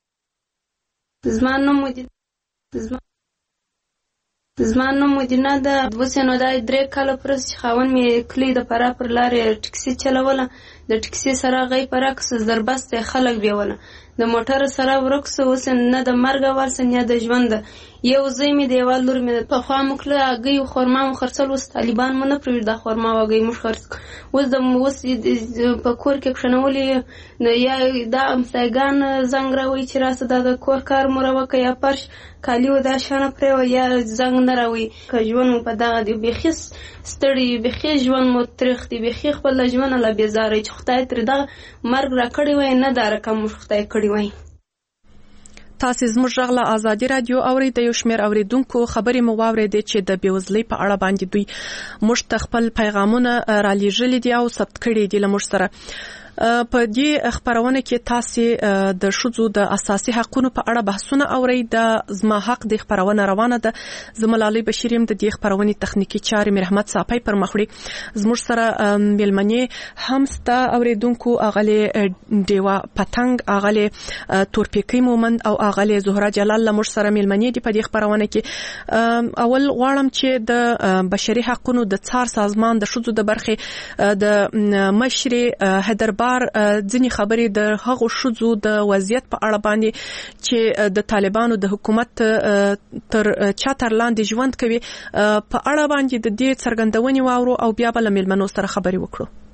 زما نوم مدینه زما زما نوم مدینه ده. اوس نو دا درې کاله پرس چې خاوند مې کلی د فراه پر لارې ټکسي چلوله د ټکسي سره غي پرکس زربسته خلک بیوله د موټر سره ورکس اوس نه د مرګ ورس نه د ژوند یو ځای مې دیوال لور مې په خوا مکله هغه خورما مو خرڅل اوس طالبان مونږ نه پرې د خورما وګي مو خرڅ اوس د اوس په کور کې خنولې نو یا دا امسایګان زنګ راوي چې راسه د کور کار مو راوکه یا پرش کالیو دا شانه پرې یا زنګ نه راوي که ژوند په دغه دی بخیس ستړي بخی ژوند مو ترخ دی بخی خپل ژوند لا بیزارې چې خدای تر دا مرګ را کړی وای نه دا رقم خدای کړی وای. تاسو زموږ غږ له ازادي رادیو اورئ. د یو شمېر اوریدونکو خبرې مو واورېدې چې د بېوزلۍ په اړه باندې دوی موږ ته خپل پیغامونه رالیږلي دي او ثبت کړي دي له موږ سره. په دې خبرونه کې تاسو د ښځو د اساسي حقوقو په اړه بحثونه اورئ. د زما حق د خبرونه روانه ده. زملالي بشیریم د دې خبرونه تخنیکی چارې مرحمت صاحب پر مخ وړي. زموږ سره ملمنې همستا اوریدونکو اغله دیوا پتنګ اغله تورپیکی مومند او اغله زهرا جلال له موږ سره ملمنې دي په دې خبرونه کې. اول غواړم چې د بشري حقوقو د څار سازمان د ښځو د برخې د مشر هدربا ځینې خبرې د هغو ښځو د وضعیت په اړه باندې چې د طالبانو د حکومت تر چاتر لاندې ژوند کوي په اړه باندې د دې څرګندونې واورو او بیا بل ملمنو سره خبرې وکړو.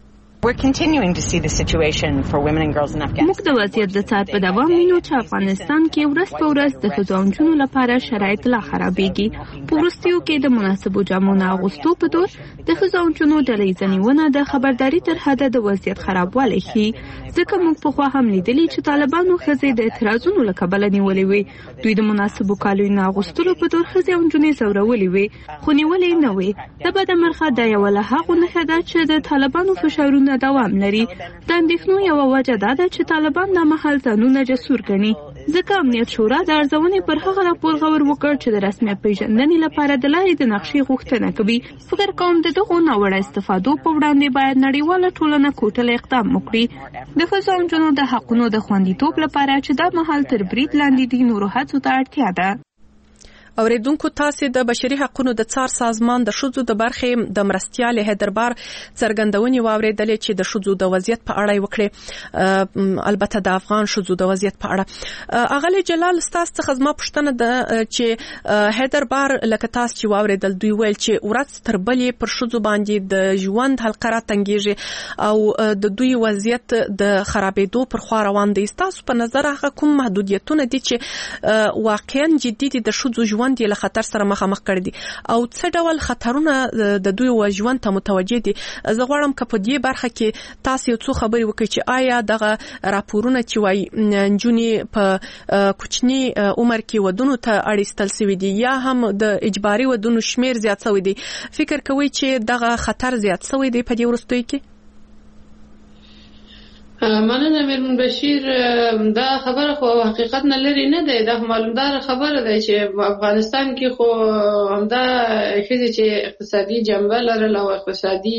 We're continuing to see the situation for women and girls in Afghanistan. موږ د وضعیت د څار په دوام وینو چې افغانستان کې ورځ په ورځ د ښځو او نجونو لپاره شرایط لا خرابېږي. په وروستیو کې د مناسبو جامو نه اغوستو په دور د ښځو او نجونو ډله ییزه نیونه د خبرداري تر حده د وضعیت خرابوالی ښيي. ځکه موږ پخوا هم لیدلي چې طالبانو ښځې د اعتراضونو له کبله نیولې وې. دوی د مناسبو کالیو نه اغوستلو په دور ښځې او نجونې ځورولې وې، خو نیولې نه وې. د بده مرغه دا یوه له هغو نښه ده چې د طالبانو فشارونه دوام لري. د اندېښنو یوه وجه دا ده چې طالبان دا مهال ځانونه جسور ګڼي. ځکه امنیت شورا د ارزونې پر هغه راپور غور وکړ چې د رسمیت پیژندنې لپاره د لارې د نقشې غوښتنه کوي. فکر کوم د دغو ناوړه استفادو په وړاندې باید نړیواله ټولنه کوټله اقدام وکړي. د ښځو او نجونو د حقونو د خوندیتوب لپاره چې دا مهال تر برید لاندې دي نورو هڅو ته اړتیا ده. اوریدونکو تاسو د بشري حقوقو د څار سازمان د ښځو د برخې د مرستیال هیدربار څرګندونې واوریدلې چې د ښځو د وضعیت په اړه وکړي، البته د افغان ښځو د وضعیت په اړه. اغلی جلال تاسو څخه زما پوښتنه ده چې هیدربار لکه تاسو چې واوریدل دوی ویل چې ورځ تر بلې پر ښځو باندې د ژوند حلقه تنګیږي او د دوی وضعیت د خرابېدو پر خوا روان دی. تاسو په نظر هغه کوم محدودیتونه دي چې واقعا جدي دي د ښځو ژوند یې له خطر سره مخامخ کړی دي او څه ډول خطرونه د دوی و ژوند ته متوجه دي؟ زه غواړم که په دې برخه کې تاسو یو څو خبرې وکړئ چې آیا دغه راپورونه چې وایي نجونې په کوچني عمر کې ودونو ته اړیستل شوي دي یا هم د اجباري ودونو شمیر زیات شوی دی، فکر کوئ چې دغه خطر زیات شوی دی په دې وروستیو کې؟ مننه میرمن بشیر. دا خبره خو حقیقت نه لري نه دی، دا معلومدار خبره ده چې افغانستان کې خو همدا ښځې چې اقتصادي جنبه لرله او اقتصادي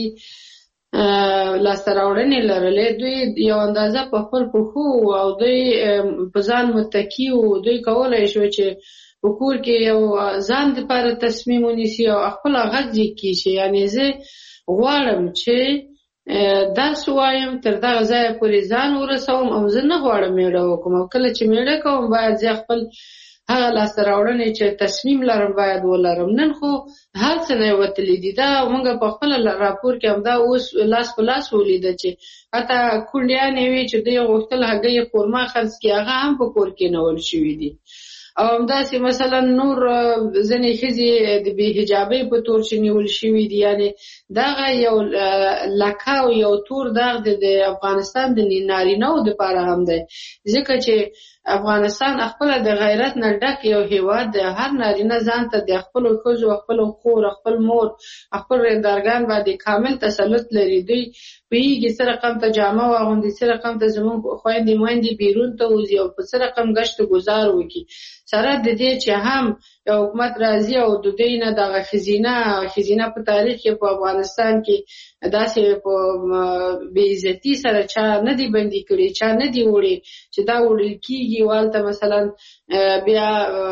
لاسته راوړنې لرلې، دوی یو اندازه په خپل پښو او دوی په ځان متکي وو. دوی کولی شو چې په کور کې یو ځان دپاره تصمیم ونیسي او خپل غږ کړي چې یعنې زه غواړم چې داسې وایم تر دغه ځایه پورې ځان ورسوم او زه نه غواړم میړه وکړم، او کله چې میړه کوم باید زه خپل هغه لاسته راوړنې چې تصمیم لرم باید ولرم. نن خو هر څه نه وتلی دي. دا موږ په خپل راپور کې همدا اوس لاس په لاس ولیده چې حتی کونډیانې وي چې دوی غوښتل هګۍ قورمه خرڅ کړي، هغه هم په کور کې نیول شوي دي. او همداسې مثلا نور ځینې ښځې د بې حجابۍ په تور چې نیول شوي دي. یعنې دغه یو لکه او یو تور داغ د افغانستان د نارینه‌و دپاره هم دی، ځکه چې افغانستان خپل د غیرت نه ډک یو هیواد دی. هر نارینه ځان ته د خپلو ښځو، خپل خور، خپل مور، خپل رندارګان باندې کامل تسلط لري. دوی پوهېږي څه رقم ته جامه واغوندي، څه رقم ته زموږ خویندې میندې بیرون ته وځي او په څه رقم ګشت ګزار وکړي، سره د دې چې هم یو حکومت راځي او د دوی نه دغه ښځینه ښځینه په تاریخ کې په افغانستان کې داسې په بې عزتي سره چا نه دي بندي کړي، چا نه دي وړي چې دا وړل کېږي. والته مثلا بیا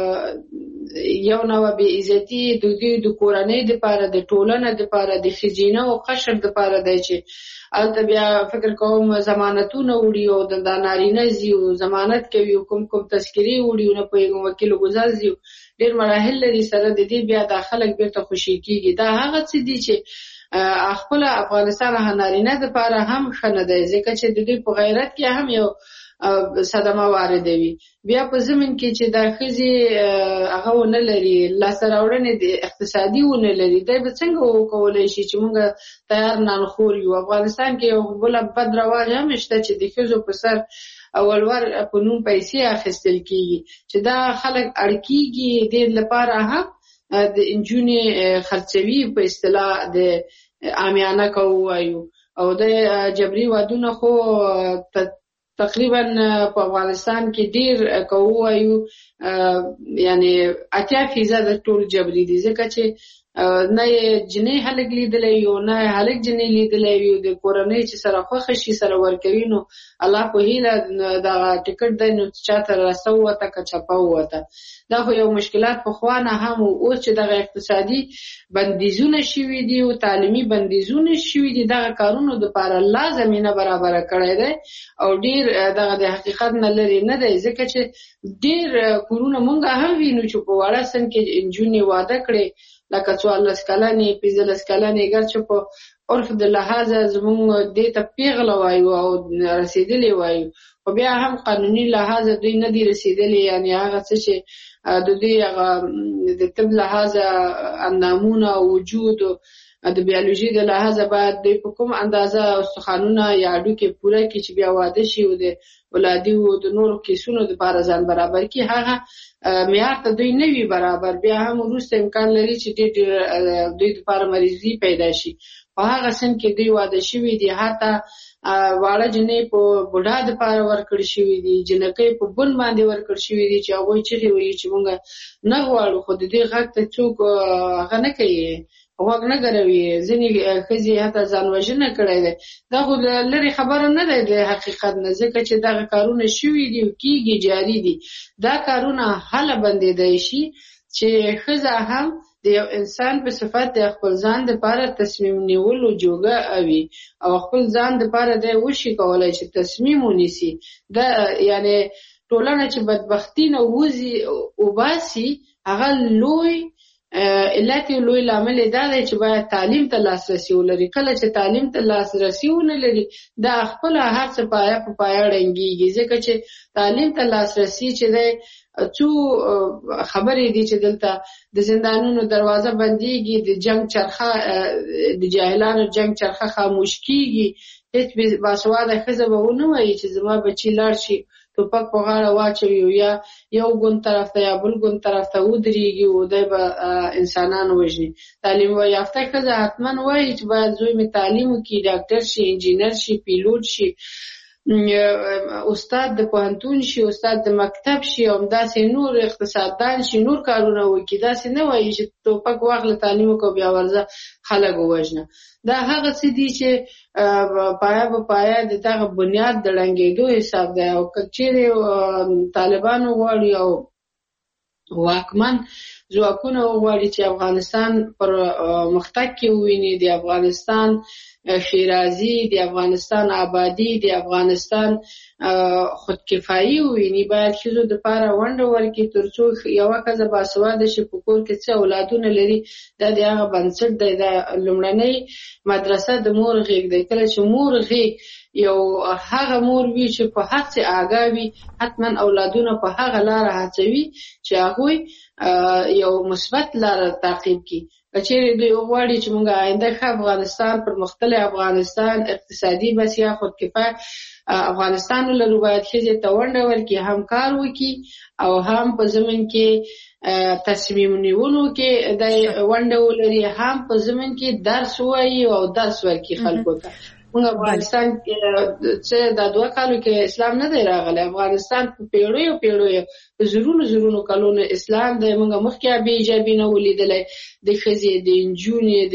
یو نوع بې عزتي د دوی د کورنۍ دپاره، د ټولنې دپاره، د ښځینه او قشر دپاره دی چې هلته بیا فکر کوم ضمانتونه وړي او د نارینه ځي او ضمانت کوي، کوم کوم تذکرې وړي او نه پوهېږم وکیل ګزار ځي، ډېر مراحل لري. سره د دې بیا دا خلک بیرته خوشي کېږي. دا هغه څه دي چې خپل افغانستان هغه نارینه دپاره هم ښه نه دی، ځکه چې د دوی په غیرت کې هم یو صدمه واردوي. بیا په ضمن کې چې دا ښځې هغه ونه لري، لاسته راوړنې د اقتصادي ونه لري، دی به څنګه وکولی شي چې موږ تیار نانخور یو؟ افغانستان کې یو بله بد رواج هم شته چې د ښځو په سر اولور په نوم پیسې اخیستل کېږي، چې دا خلک اړ کېږي دې لپاره هم د نجونې خرڅوي په اصطلاح د عامیانه که ووایو. او د جبري ودونه خو تقریبا په افغانستان کې ډیر که ووایو یعنی اتیا فیصد ټول جبري دي، ځکه چې نه یې جنۍ هلک لیدلی وي نه یې هلک جنۍ لیدلی وي. د کورنۍ چې سره خوښه شي سره ورکوي، نو الله په هیله دغه ټکټ دی نو چاته رسه ووته که چپه ووته. دا خو یو مشکلات پخوا نه هم اوس چې دغه اقتصادي بندیزونه شوي دي او تعلیمي بندیزونه شوي دي، دغه کارونو دپاره الله زمینه برابره کړی دی او ډیر دغه د حقیقت نه لرې نه دی، ځکه چې ډیر کورونه مونږ هم وینو چې په وړه سن کې نجونې واده کړې لکه څوارلس کلنې پنځلس کلنې ګرچې په عرف د لحاظه زمونږ دې ته پیغله وایو او رسېدلې وایو خو بیا هم قانوني لحاظه دوی نه دي رسېدلې یعنې هغه څه چې د دوی هغه د طب لحاظه اندامونه وجود د بیولوژي د لحاظه باید دوی په کوم اندازه استخوانونه یا هډوکي پوره کړي چې بیا واده شي او د ولادي او د نورو کیسونو دپاره ځان برابر کړي هغه معیار ته دوی نه وي برابر بیا هم وروسته امکان لري چې ډېر ډېر دوی دپاره مریضي پیدا شي په هغه سن کې دوی واده شوي دي حتی واړه جنۍ په بوډا دپاره ورکړل شوي دي جنکۍ په بن باندې ورکړل شوي دي چې هغوی چغې وایي چې موږ نه غواړو خو د دې غږ ته څوک هغه نه کوي غوږ نه ګروي ځینې ښځې حتی ځان وژنه کړی دی دا خو لرې خبره نه دی د حقیقت نه ځکه چې دغه کارونه شوي دي او کېږي جاري دي دا کارونه هله بندېدی شي چې ښځه هم د یو انسان په صفت د خپل ځان دپاره تصمیم نیولو جوګه وي او خپل ځان دپاره دی وشي کولی چې تصمیم ونیسي دا یعنې ټولنه چې بدبختي نه وځي وباسي هغه لوی علت یو لوی لامل دا دی چې باید تعلیم ته لاسرسي ولري کله چې تعلیم ته لاسرسي ونه لري دا خپله هر څه پایه په پایه ړنګېږي ځکه چې تعلیم ته لاسرسي چې دی څو خبرې دي چې دلته د زندانونو دروازه بندېږي د جنگ چرخه د جاهلانو جنگ چرخه خاموش کېږي هېڅ باسواده ښځه به ونه وایي چې زما بچي لاړ شي ټوپک په غاړه واچوي یا یو ګوند طرف ته یا بل ګوند طرف ته ودرېږي او دی به انسانان وژني تعلیم یافته ښځه حتما وایي چې باید زوی مې تعلیم وکړي ډاکټر شي انجینر شي پیلوټ شي استاد د پوهنتون شي استاد د مکتب شي او همداسې نور اقتصاددان شي نور کارونه وکړي داسې نه وایي چې ټوپک واخله تعلیم وکړه بیا ورځه خلک ووژنه دا هغه څه دي چې پایه به پایه د دغه بنیاد د ړنګېدو حساب دی او که چیرې طالبانو غواړي او واکمن ځواکونه وغواړي چې افغانستان پر مختګ کې وویني د افغانستان ښېرازي د افغانستان آبادي د افغانستان خودکفایي وویني باید ښځو دپاره ونډه ورکړي تر څو یوه ښځه باسواده شي په کور کې څه اولادونه لري دا د هغه بنسټ دی دا لومړنۍ مدرسه د مور غېږ دی کله چې مور غېږ یو هغه مور وي چې په هر څه آګاه وي حتما اولادونه په هغه لاره هڅوي چې هغوی یو مثبت لاره تعقیب کړي که چیرې دوی وغواړي چې موږ آینده ښه افغانستان پرمختللی افغانستان اقتصادي بسیا خودکفایه افغانستان ولرو باید ښځې ته ونډه ورکړي هم کار وکړي او هم په ضمن کې تصمیم نیولو کې د ونډه ولري هم په ضمن کې درس ووایي او درس ورکړي خلکو ته موږ افغانستان کې چې دا دوه کالو کې اسلام نه دی راغلی افغانستان په پیړیو پیړیو په زرونو زرونو کلونو اسلام دی موږ مخکې بې ایجابي نه ولیدلی د ښځې د نجونې د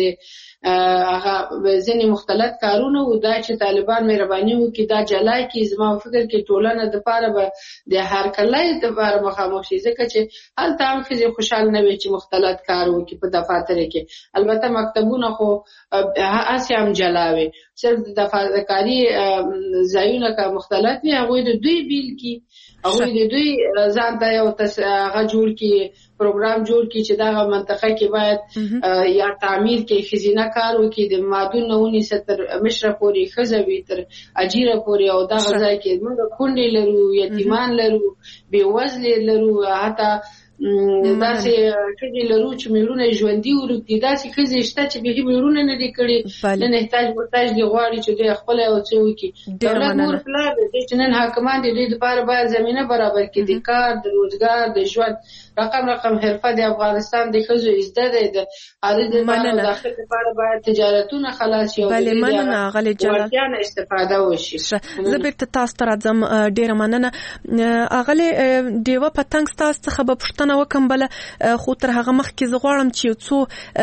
هغه ځینې مختلط کارونه و دا چې طالبان مهرباني وکړي دا جلا کړي زما فکر کې ټولنه دپاره به د هرکلی دپاره مخامخ شي ځکه چې هلته هم ښځې خوشحال نه وي چې مختلط کار وکړي په دفاتر کې البته مکتبونه خو هسې هم جلا وي صرف د دفاترکاري ځایونه که مختلط وي هغوی د دوی بیل کړي هغوی د دوی ځان ته یو هغه جوړ کړي پروګرام جوړ کړي چې دغه منطقه کې باید یا تعمیر کې ښځینه کار وکړي د مادون نه ونیسه تر مشره پورې ښځه وي تر اجیره پورې او دغه ځای کې موږ کونډې لرو یتیمان لرو بېوزلې لرو حتی داسې ښځې لرو چې مېړونه یې ژوندي ورکړي داسې ښځې شته چې بیخي مېړونه نه دي کړي نن احتاج محتاج دي غواړي چې دوی خپله یو څه وکړي دولت مور پلار دی چې نن حاکمان دي دوی دپاره باید زمینه برابر کړي د کار د روزګار د ژوند رقم رقم حرفه د افغانستان د ښځو زده دی د خارج دپاره او داخل دپاره باید تجارتونه خلاص شي او د وړتیا نه استفاده وشي زه بېرته تاسو ته راځم ډېره مننه اغلې ډېوه پتنګ ستاسو څخه به پوښتنه وکړم بله خو تر هغه مخکې زه غواړم چې یو څو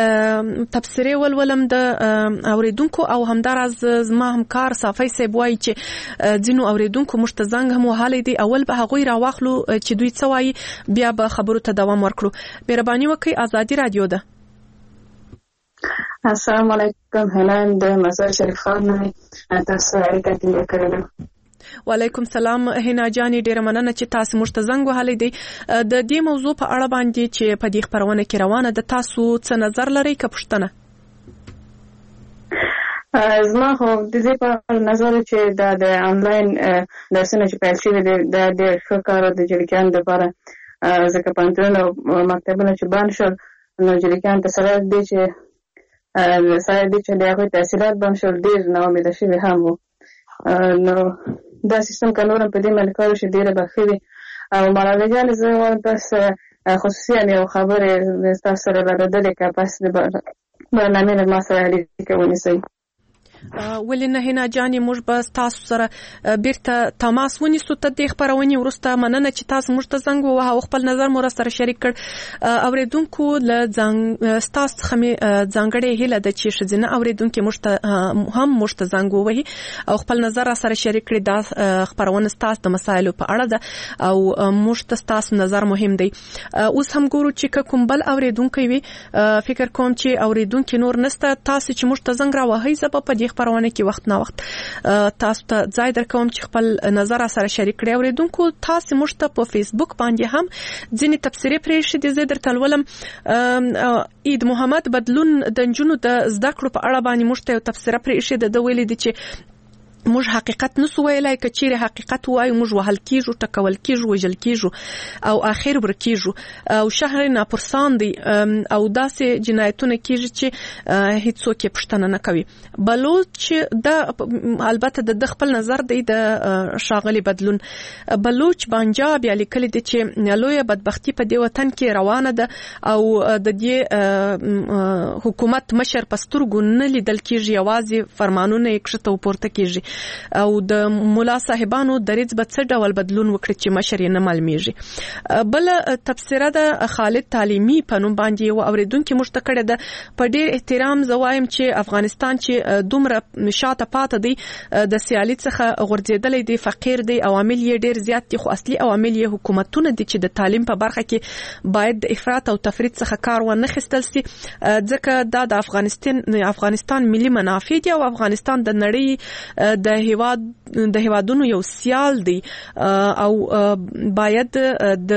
تبصرې ولولم د اورېدونکو او همداراز زما همکار صافی صاحب وایي چې ځینو اورېدونکو موږ ته زنګ هم وهلی دی اول به هغوی راواخلو چې دوی څه وایي بیا به خبرو ته دوام ورکړو مهرباني وکړئ ازادي رادیو ده السلام علیکم هلال د مزار شریف خان نه تاسو اړیکه ټینګه کړې وعلیکم سلام هینا جانې، ډیره مننه چې تاسو موږ ته زنګ وهلی دی. د دې موضوع په اړه باندې چې په دې خبرونه کې روانه ده، تاسو څه نظر لرئ که پوښتنه؟ زما خو د دې په نظر چې دا د آنلاین درسونه چې پیل شوي دي دا ډېر ښه کار د جریکیانو دپاره، ځکه پوهنتونونه او مکتبونه چې بند شول نو جریکیانو ته سره دی چې سره دی چې د هغوی تحصیلات بند شول، ډېر ناامیده شوي هم وو. نو دا سیستم که نور هم په دې باندې کار وشي ډېره به ښه وي. او ملالۍ جانې زه غواړم تاسو خصوصي یو خبرې ستاسو سره لرلې که پس د برنامې نه ما سره اړیکه ونیسئ. ولې نه هینا جانې، موږ به تاسو سره بیرته تماس ونیسو. ته دې خبرونې وروسته مننه چې تاسو موږ ته زنګ ووهه او خپل نظر مو راسره شریک کړ. اورېدونکو له ستاسو څخه مې ځانګړې هیله ده چې ښځینه اورېدونکي موږ ته هم موږ ته زنګ ووهي او خپل نظر راسره شریک کړي. دا خبرونه ستاسو د مسایلو په اړه ده او موږ ته ستاسو نظر مهم دی. اوس هم ګورو چې که کوم بل اورېدونکی وي، فکر کوم چې اورېدونکي نور نسته، تاسو چې موږ ته زنګ راوهئ زه به په دې خبرونه کې وخت نه وخت تاسو ته ځای درکوم چې خپل نظر سره شریک کړئ. اورېدونکو تاسو موږ ته په فیسبوک باندې هم ځینې تبصرې پرېښې دي، زه درته لولم. عید محمد بدلون د نجونو د زده کړو په اړه باندې موږ ته یو تبصره پرېښې ده. د ویلي دي چې موږ حقیقت نسو ویلای، که چیرې حقیقت وایو موږ وهل کیږو، ټکول کیږو، وژل کیږو او اخر ورکیږو او شهر ناپرسان دی او داسې جنایتونه کیږي چې هیڅوک یې پوښتنه نه کوي. بلوچ د البته د خپل نظر دی د شاغلي بدلون. بلوچ بانجاب یا لیکلي دي چې لویه بدبختی په دې وطن کې روانه ده او د دې حکومت مشر پسترګو نه لیدل کیږي، یوازې فرمانونه یې کښته پورته کیږي او د مولا صاحبانو دریځ به څه ډول بدلون وکړي چې مشر یې نه معلومیږي. بل تبصره ده خالد تعلیمي په نوم باندې یو اورېدونکي موږ ته کړې ده. په ډېر احترام زه وایم چې افغانستان چې دومره شاته پاته دی، د سیالي څخه غورځېدلی دی، فقیر دی، عوامل یې ډېر زیات دي، خو اصلي عوامل یې حکومتونه دي چې د تعلیم په برخه کې باید د افراط او تفرید څخه کار ونه خیستل سي، ځکه دا د افغانستان افغانستان ملي منافع دي او افغانستان د نړۍ د هیواد د هیوادونو یو سیال دی او باید د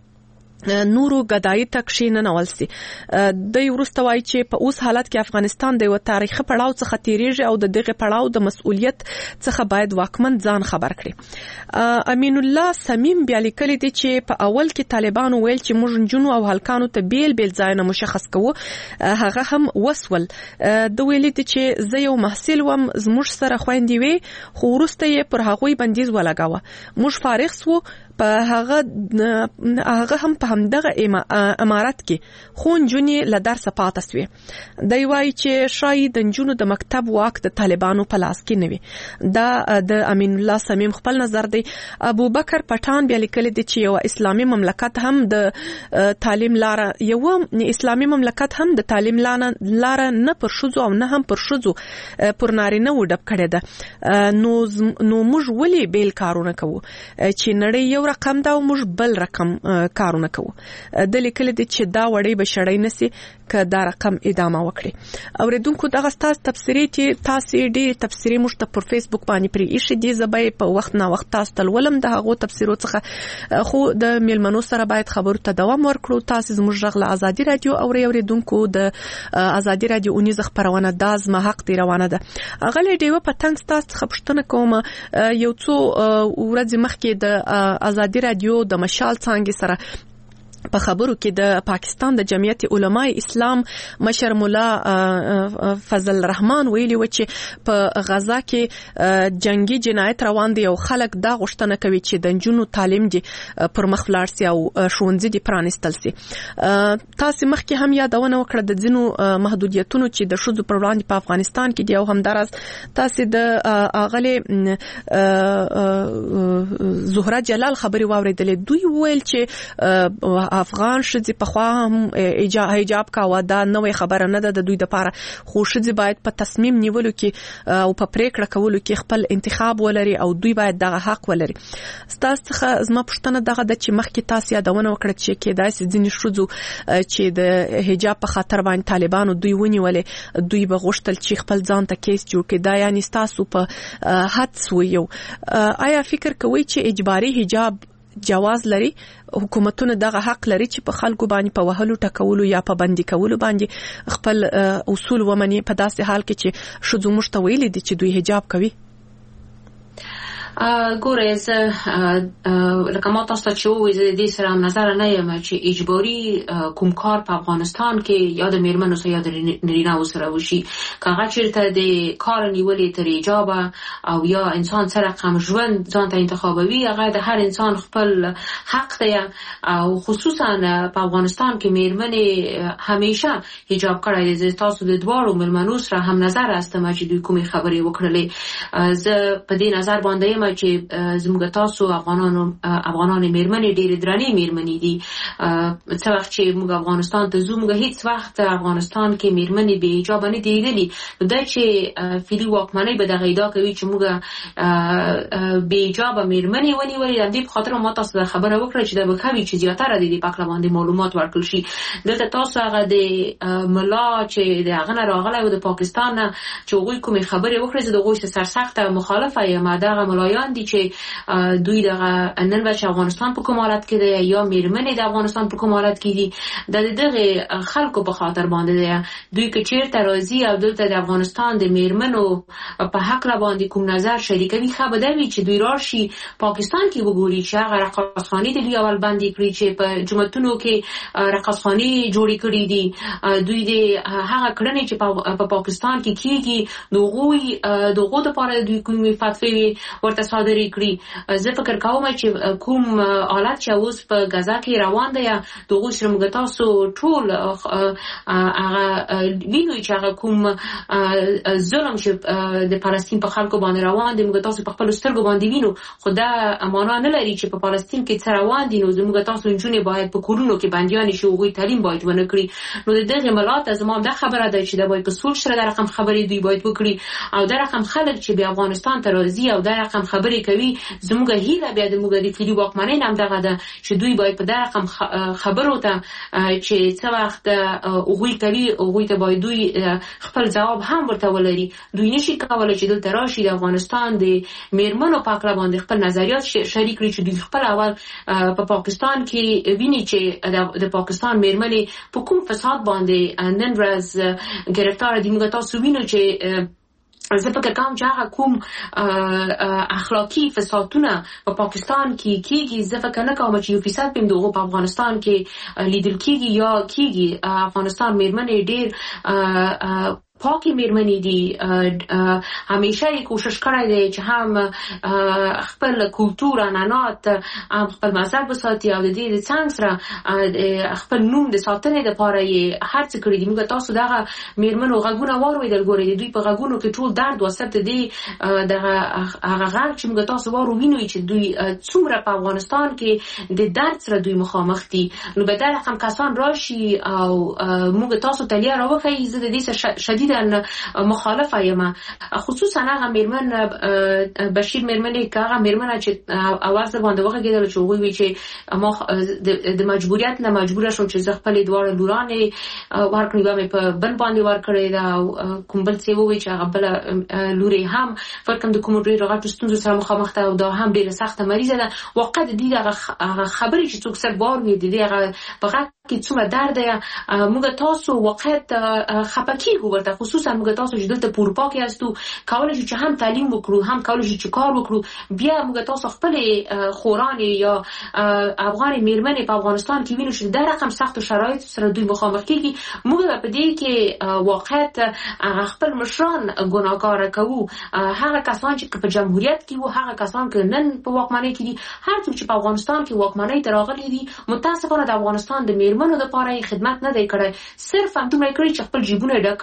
نورو غدای تکشین نه ولسي. د ورسته وای چې په اوس حالت کې افغانستان د یو تاریخي پړاو څخه تیریږي او د دغه پړاو د مسؤلیت څخه باید واکمن ځان خبر کړي. امین الله سمیم بیا لیکلی دی چې په اول کې طالبانو ویل چې موږ جنونو او هلکانو ته بیل بیل ځایونه مشخص کوو، هغه هم وسول. د ویل دي چې زه یو محصل وم، زموږ سره خويندې وي، خو ورسته یې پر هغوی بندیز ولګاوه. موږ فارغ سو، په هغه هغه هم په همدغه امارات کې خو نجونې له درسه پاتې سوې. دی وایي چې شاید د نجونو د مکتب واک د طالبانو په لاس کې نه وي. دا د امین الله سمیم خپل نظر دی. ابو بکر پټان بیا لیکلی دی چې یو اسلامي مملکت هم د تعلیم لاره یو اسلامي مملکت هم د تعلیم لاره نه پر ښځو او نه هم پر ښځو پر نارینه و ډب کړې ده. نو نو موږ ولې بیل کارونه کوو چې نړۍ یو رقم دا او موږ بل رقم کارونه کوو. د لیکل دي چې دا وړي بشړی نسی که دا رقم ادامه وکړي. اوریدونکو دغه تاسو تفسیری چې تاسو ډېر تفسیری موږ ته پر فیسبوک باندې پرې ایښې دي، زبې په وخت نه وخت تاسو تلولم د هغه تفسیرو څخه، خو د میلمنو سره باید خبرو ته دوام ورکړو. تاسو زموږ غږ له ازادي رادیو اوري. اوریدونکو د ازادي رادیو اونیز خبرونه داز ما حق دی روانه ده. غلې دیو په تنګ تاسو خبرشتنه کوم. یو څو ورځې مخکې د ازادي رادیو د مشال څنګه سره په خبرو کې د پاکستان د جمعیت علماء اسلام مشر مولا فضل الرحمن ویلي و چې په غزا کې جنگي جنایت روان دي او خلک دا غوښتنه کوي چې د نجونو تعلیم دي پر مخ ولاړ سي او ښوونځي دي پرانستل سي. تاسو مخکې هم یادونه وکړه د ځینو محدودیتونو چې د ښځو پر وړاندې په افغانستان کې دي او همدارس تاسو د اغلی زهره جلال خبري واوریدلې. دوی ویل چې افغان شذې په خوا هم حجاب کاوه دا نوې خبره نه ده د دوی لپاره خو شذې باید په تصمیم نیولو کې او په پریکړه کولو کې خپل انتخاب ولري او دوی باید دغه حق ولري. ستاسو څخه زما پوښتنه دغه د چې مخکې تاسو یادونه وکړه چې کېدای شي ځینې شذو چې د حجاب په خاطر باندې طالبانو دوی ونیولې دوی به غوښتل چې خپل ځان ته کیس جوړ کړي دا یعنی تاسو په حدس ویو. آیا فکر کوئ چې اجباري حجاب جواز لري؟ حکومتونه دغه حق لري چې په خلکو باندې په وهلو ټکولو یا په بندي کولو باندې خپل اصول ومني په داسې حال کې چې شذو مشته ویلي دي چې دوی حجاب کوي؟ ګوره زه لکه ما تاسو ته چې ووایي زه د دې سره نظر نه یم چې اجباري کوم کار په افغانستان کې یا د میرمنو سره یا د نارینه‌وو سره وشي که هغه چېرته د کار نیولې تر حجابه او یا انسان سره رقم ژوند ځان ته انتخابوي هغه د هر انسان خپل حق دی او خصوصا په افغانستان کې میرمنې همیشه حجاب کړی دی. تاسو د دواړو میرمنو سره هم نظر هستم چې دوی کومې خبرې وکړلې. زه په دې نظر باندې یم چې زموږ تاسو افغانانو افغانان میرمنې ډېرې درنې میرمنې دي. څه وخت چې موږ افغانستان ته ځو موږ هیڅ وخت افغانستان کې میرمنې بې حجابه نه دي لیدلي. دا چې فعلي واکمنۍ به دغه ادعا کوي چې موږ بې حجابه میرمنې ونیولې د دې په خاطر ما تاسو ته خبره وکړه چې دا به ښه وي چې زیاتره د دې په اړه باندې معلومات ورکړل شي. دلته تاسو هغه د ملا چې د هغه نه راغلی و د پاکستان نه چې هغوی کومې خبرې وکړې زه د هغوی سرسخته مخالفه یم. دغه ملایان دي چې دوی دغه نن ورځ افغانستان په کوم حالت کې دی یا میرمنې د افغانستان په کوم حالت کې دي د دغه خلکو په خاطر باندې دی. دوی که چیرته راځي او دلته د افغانستان د میرمنو په حق باندې کوم نظر شریکوي ښه به دا وي چې دوی راشي پاکستان کې وګوري چې هغه رقاصخانې د دوی اول بندي کړي چې په جوماتونو کې رقاصخانې جوړې کړي دي. دوی د هغه کړنې چې په پاکستان کې کیږي د هغوی د هغو دپاره دوی کومې فتوې ورته صادرې کړي. زه فکر کوم چې کوم حالت چې اوس په غزا کې روان دی د هغوی سره موږ تاسو ټول هغه وینو چې هغه کوم ظلم چې د فلسطین په خلکو باندې روان دی موږ تاسو په خپلو سترګو باندې وینو. خو دا معنا نه لري چې په فلسطین کې څه روان دي نو زموږ تاسو نجونې باید په کورونو کې بندیانې شي هغوی تعلیم باید ونه کړي. نو د دغې ملات زما دا خبره ده چې دا باید په سوچ سره دا رقم خبرې دوی باید وکړي او دا رقم خلک چې بیا افغانستان ته راځي او دا رقم خبرې کوي زموږ هیله بیا د موږ د فعلي واکمنۍ نه همدغه ده چې دوی باید په دا رقم خبرو ته چې څه وخت هغوی کوي هغوی ته باید دوی خپل ځواب هم ورته ولري. دوی نشي کولی چې دلته راشي د افغانستان د میرمنو په اړه باندې خپل نظریات شریک کړي چې دوی خپل اول په پاکستان کې ویني چې د پاکستان میرمنې په کوم فساد باندې نن ورځ ګرفتار دي. موږ تاسو وینو چې زه فکر کوم چې هغه کوم اخلاقي فسادونه په پاکستان کې کیږي زه فکر نه کوم چې یو فیصد به دغه په افغانستان کې لیدل کیږي یا کیږي. افغانستان میرمنې ډېر پاکی میرمنې دي همیشه یې کوشش کړی دی چې هم خپل کلتور عنعنات هم خپل مذهب وساتي او د دې د څنګ سره خپل نوم د ساتنې دپاره یې هر څه کړي دي. موږ تاسو دغه میرمنو غږونه واورېدل ګورئ د دوی په غږونو کې ټول درد و صرف د دې دغه هغه غږ چې موږ تاسو واورو چې دوی څومره په افغانستان کې د درد سره دوی مخامخ دي. نو به دا رقم کسان راشي او موږ تاسو ته لیا راوښیي زه د دې شدید مخالفه یم. خصوصا هغه میرمن بشیر میرمنې که هغه میرمنه چې اول زه باندې وغږېدله چې هغوی وی چې ما د مجبوریت نه مجبوره شوم چې زه خپلې دواړه لورانې ورکړم یوه مې په بل باندې ورکړې ده او کوم بل څه ووایي چې هغه بله لور یې هم فکر کوم د کومو ډېرو غټو ستونزو سره مخامخ ده او دا هم ډېره سخته مریضه ده. واقع د دې هغه خبرې چې څوک سر بار وي د دې هغه په غږ کې څومره درد دی موږ تاسو واقعیت خفه کېږو ورته. خصوصا موږ تاسو چې دلته په اروپا کې هستو کولی شو چې هم تعلیم وکړو هم کولی شو چې کار وکړو. بیا موږ تاسو خپلې خورانې یا افغانې میرمنې په افغانستان کې وینو چې دا رقم سختو شرایطو سره دوی مخامخ کېږي. موږ به په دې کې واقعیت هغه خپل مشران ګناهکاره کوو. هغه کسان چې په جمهوریت کې وو هغه کسان که نن په واکمنۍ کې دي هر څوک چې په افغانستان کې واکمنۍ ته راغلي دي متاسفانه د افغانستان د میرمنو دپاره یې خدمت نه دی کړی. صرف همدومره یې کړي چې خپل جیبونه یې ډک کړي دي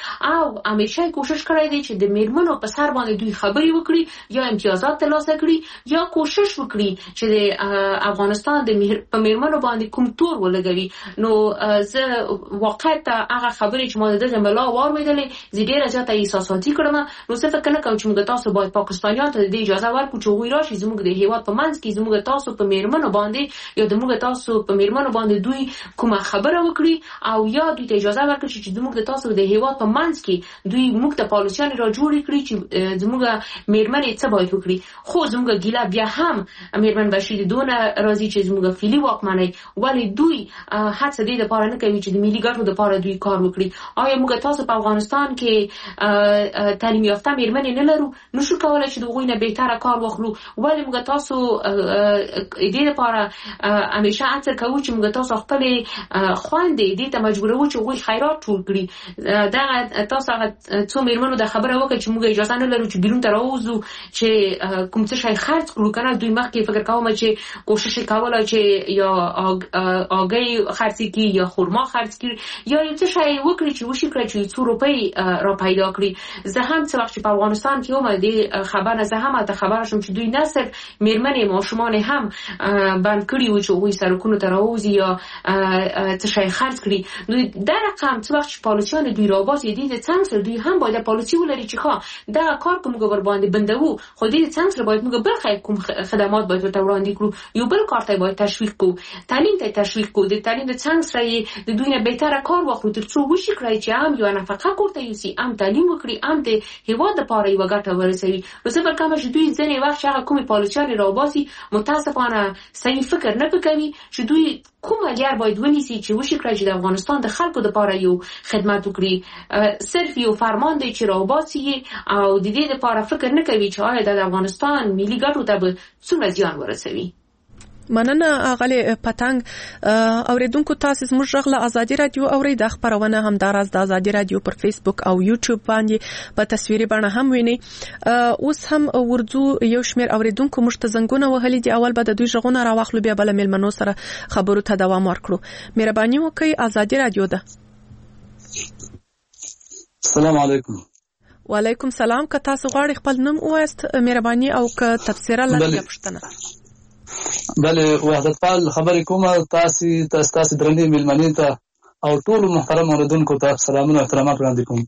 او همیشه کوشش کړی دی چې د میرمنو په سر باندې دوی خبرې وکړي یا امتیازات ترلاسه کړي یا کوشش وکړي چې د افغانستان د میر... په میرمنو باندې کوم تور ولګوي. نو زه واقعا هغه خبرې چې ما د دې ملا واورېدلې زه ډېره زیاته احساساتي کړم. نو زه فکر نه کوم چې موږ تاسو باید پاکستانیانو ته د اجازه ورکړو چې هغوی راشي زموږ د هیواد په منځ کې زموږ تاسو په میرمنو باندې یا د موږ تاسو په میرمنو باندې دوی کومه خبره وکړي او یا دوی ته اجازه ورکړي چې زموږ د تاسو د هیواد په منځ کې دوی موږ ته پالیسیانې را جوړې کړي چې زموږ میرمنې څه باید وکړي. خو زموږ ګیله بیا هم میرمن بشیر دونه راځي چې زموږ فعلي واکمنۍ ولې دوی هڅه دې دپاره نه کوي چې د ملي ګټو دپاره دوی کار وکړي. آیا موږ تاسو په افغانستان کې تعلیم یافته میرمنې نه لرو؟ نشو کولی چې د هغوی نه بهتره کار واخلو؟ ولې موږ تاسو دې دپاره همیشه هڅه کوو چې موږ تاسو خپلې خویندې دې ته مجبوروو چې هغوی خیرات ټول کړي؟ دغه تاسو هغه څو میرمنو دا خبره وکړه چې موږ اجازه نه لرو چې بیرون ته راووځو چې کوم څه شی خرڅ کړو. که نه دوی مخکې فکر کوم چې کوشش یې کوله چې یا آګۍ خرڅ کړي یا خرما خرڅ کړي یا یو څه شی وکړي چې وشي کړي چې څو روپۍ را پیدا کړي. زه هم څه وخت چې په افغانستان کې وم دې خبر نه زه هم ته خبره شوم چې دوی نه صرف میرمنې ماشومان هم بند کړي وو چې هغوی سړکونو ته راوځي یا څه شی خرڅ کړي. دوی دا رقم څه وخت چې پالیسیان دوی راباسي دې د څنګ سره دوی هم باید پالیسي ولري چې ښه دغه کار که موږ ورباندې بندوو خو دې د څنګ سره باید موږ بل کوم خدمات باید ورته وړاندې کړو. یو بل کار ته باید تشویق کړو، تعلیم ته تشویق کړو، د تعلیم د څنګ سره یې د دوی نه بهتره کار واخلو تر څو وشي کړی چې هم یوه نفقه کور ته یوسي، هم تعلیم وکړي، هم د هېواد دپاره یوه ګټه ورسوي. نو زه فکر کوم چې دوی ځینې وخت چې هغه کومې پالیسیانې راباسي متاسفانه صحیح فکر نه کوي چې دوی کوم اجر باید ونیسي چې وشي کړی چې د افغانستان د خلکو دپاره یو خدمت وکړي. صرف یو فرمان دی چې راباسي او د دې دپاره فکر نه کوي چې آیا د افغانستان ملي ګټو ته به څومره زیان ورسوي. مننه اغلی پتنګ. اوریدونکو تاسو زموږ غږ له ازادي رادیو اورئ. د خبرونه همداراز د ازادي رادیو پر فیسبوک او یوټیوب باندې په تصویري بڼه هم وینئ. اوس هم ورځو یو شمېر اوریدونکو موږ ته زنګونه وهلي دي. اول به د دوی غږونه راواخلو بیا به له میلمنو سره خبرو ته دوام ورکړو. مهرباني وکړئ. ازادي رادیو ده. السلام علیکم. وعلیکم سلام. که تاسو غواړئ خپل نوم ووایاست مهرباني او که تبصره لرئ پوښتنه. بله وحدت پال خبرې کومه. تاسې تاسې درنې میلمنې ته او ټولو محترم اوریدونکو ته سلامونه او احترامات وړاندې کوم.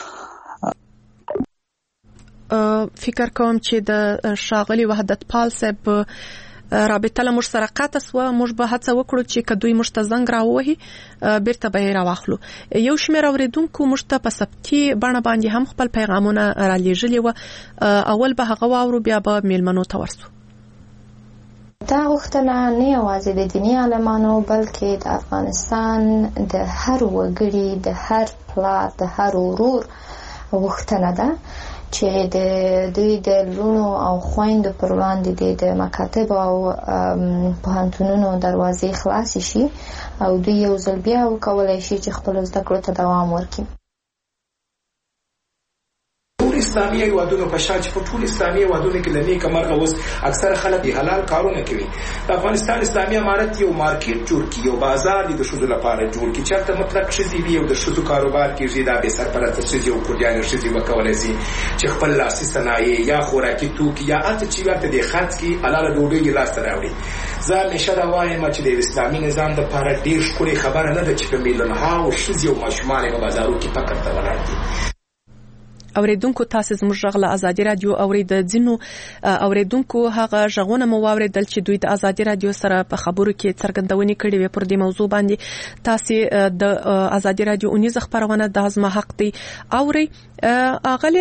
فکر کوم چې د ښاغلي وحدت پال صاحب رابطه له موږ سره قطع سوه. موږ به هڅه وکړو چې که دوی موږ ته زنګ راووهي بیرته به یې راواخلو. یو شمېر اوریدونکو موږ ته په ثبتي بڼه باندې هم خپل پیغامونه رالیږلي وه. اول به هغه واورو بیا به میلمنو ته ورسو. دا غوښتنه نه یوازې د دیني عالمانو بلکې د افغانستان د هر وګړي، د هر پلار، د هر ورور غوښتنه ده چې د دوی د لونو او خویندو پر وړاندې د مکاتب او پوهنتونونو دروازې خلاصې شي او دوی یو ځل بیا وکولی شي چې خپلو زده کړو ته دوام ورکړي. اسلامي هیوادونو په شان چې په ټول اسلامي هیوادونو کې د نیکه مرغه اوس اکثر خلک حلال کارونه کوي. د افغانستان اسلامي امارت یو مارکیټ جوړ کړي، یو بازار د ښځو لپاره جوړ کړي، چېرته مطلق ښځې وي او د ښځو کاروبار کېږي. دا بې سرپرسته ښځې او کوردیانې ښځې وکولی شي چې خپل لاسي صنایع یا خوراکي توکي یا هر څه چې ورته دې خرڅ کړي حلاله ډوډۍ یې لاسته راوړي. زه همیشه دا وایم چې د اسلامي نظام دپاره ډېر ښکلې خبره نه ده چې په میلیونهاو ښځې او ماشومان یې په بازارو کې فقر ته ولاړ دي. اوریدونکو تاسو زموږ غږ له ازادي رادیو اورئ. د ځینو اوریدونکو هغه غږونه مو واورېدل چې دوی د ازادي رادیو سره په خبرو کې څرګندونې کړې وې پر دې موضوع باندې. تاسو د ازادي رادیو اونیزه خبرونه د زما حق دی اورئ. اغلی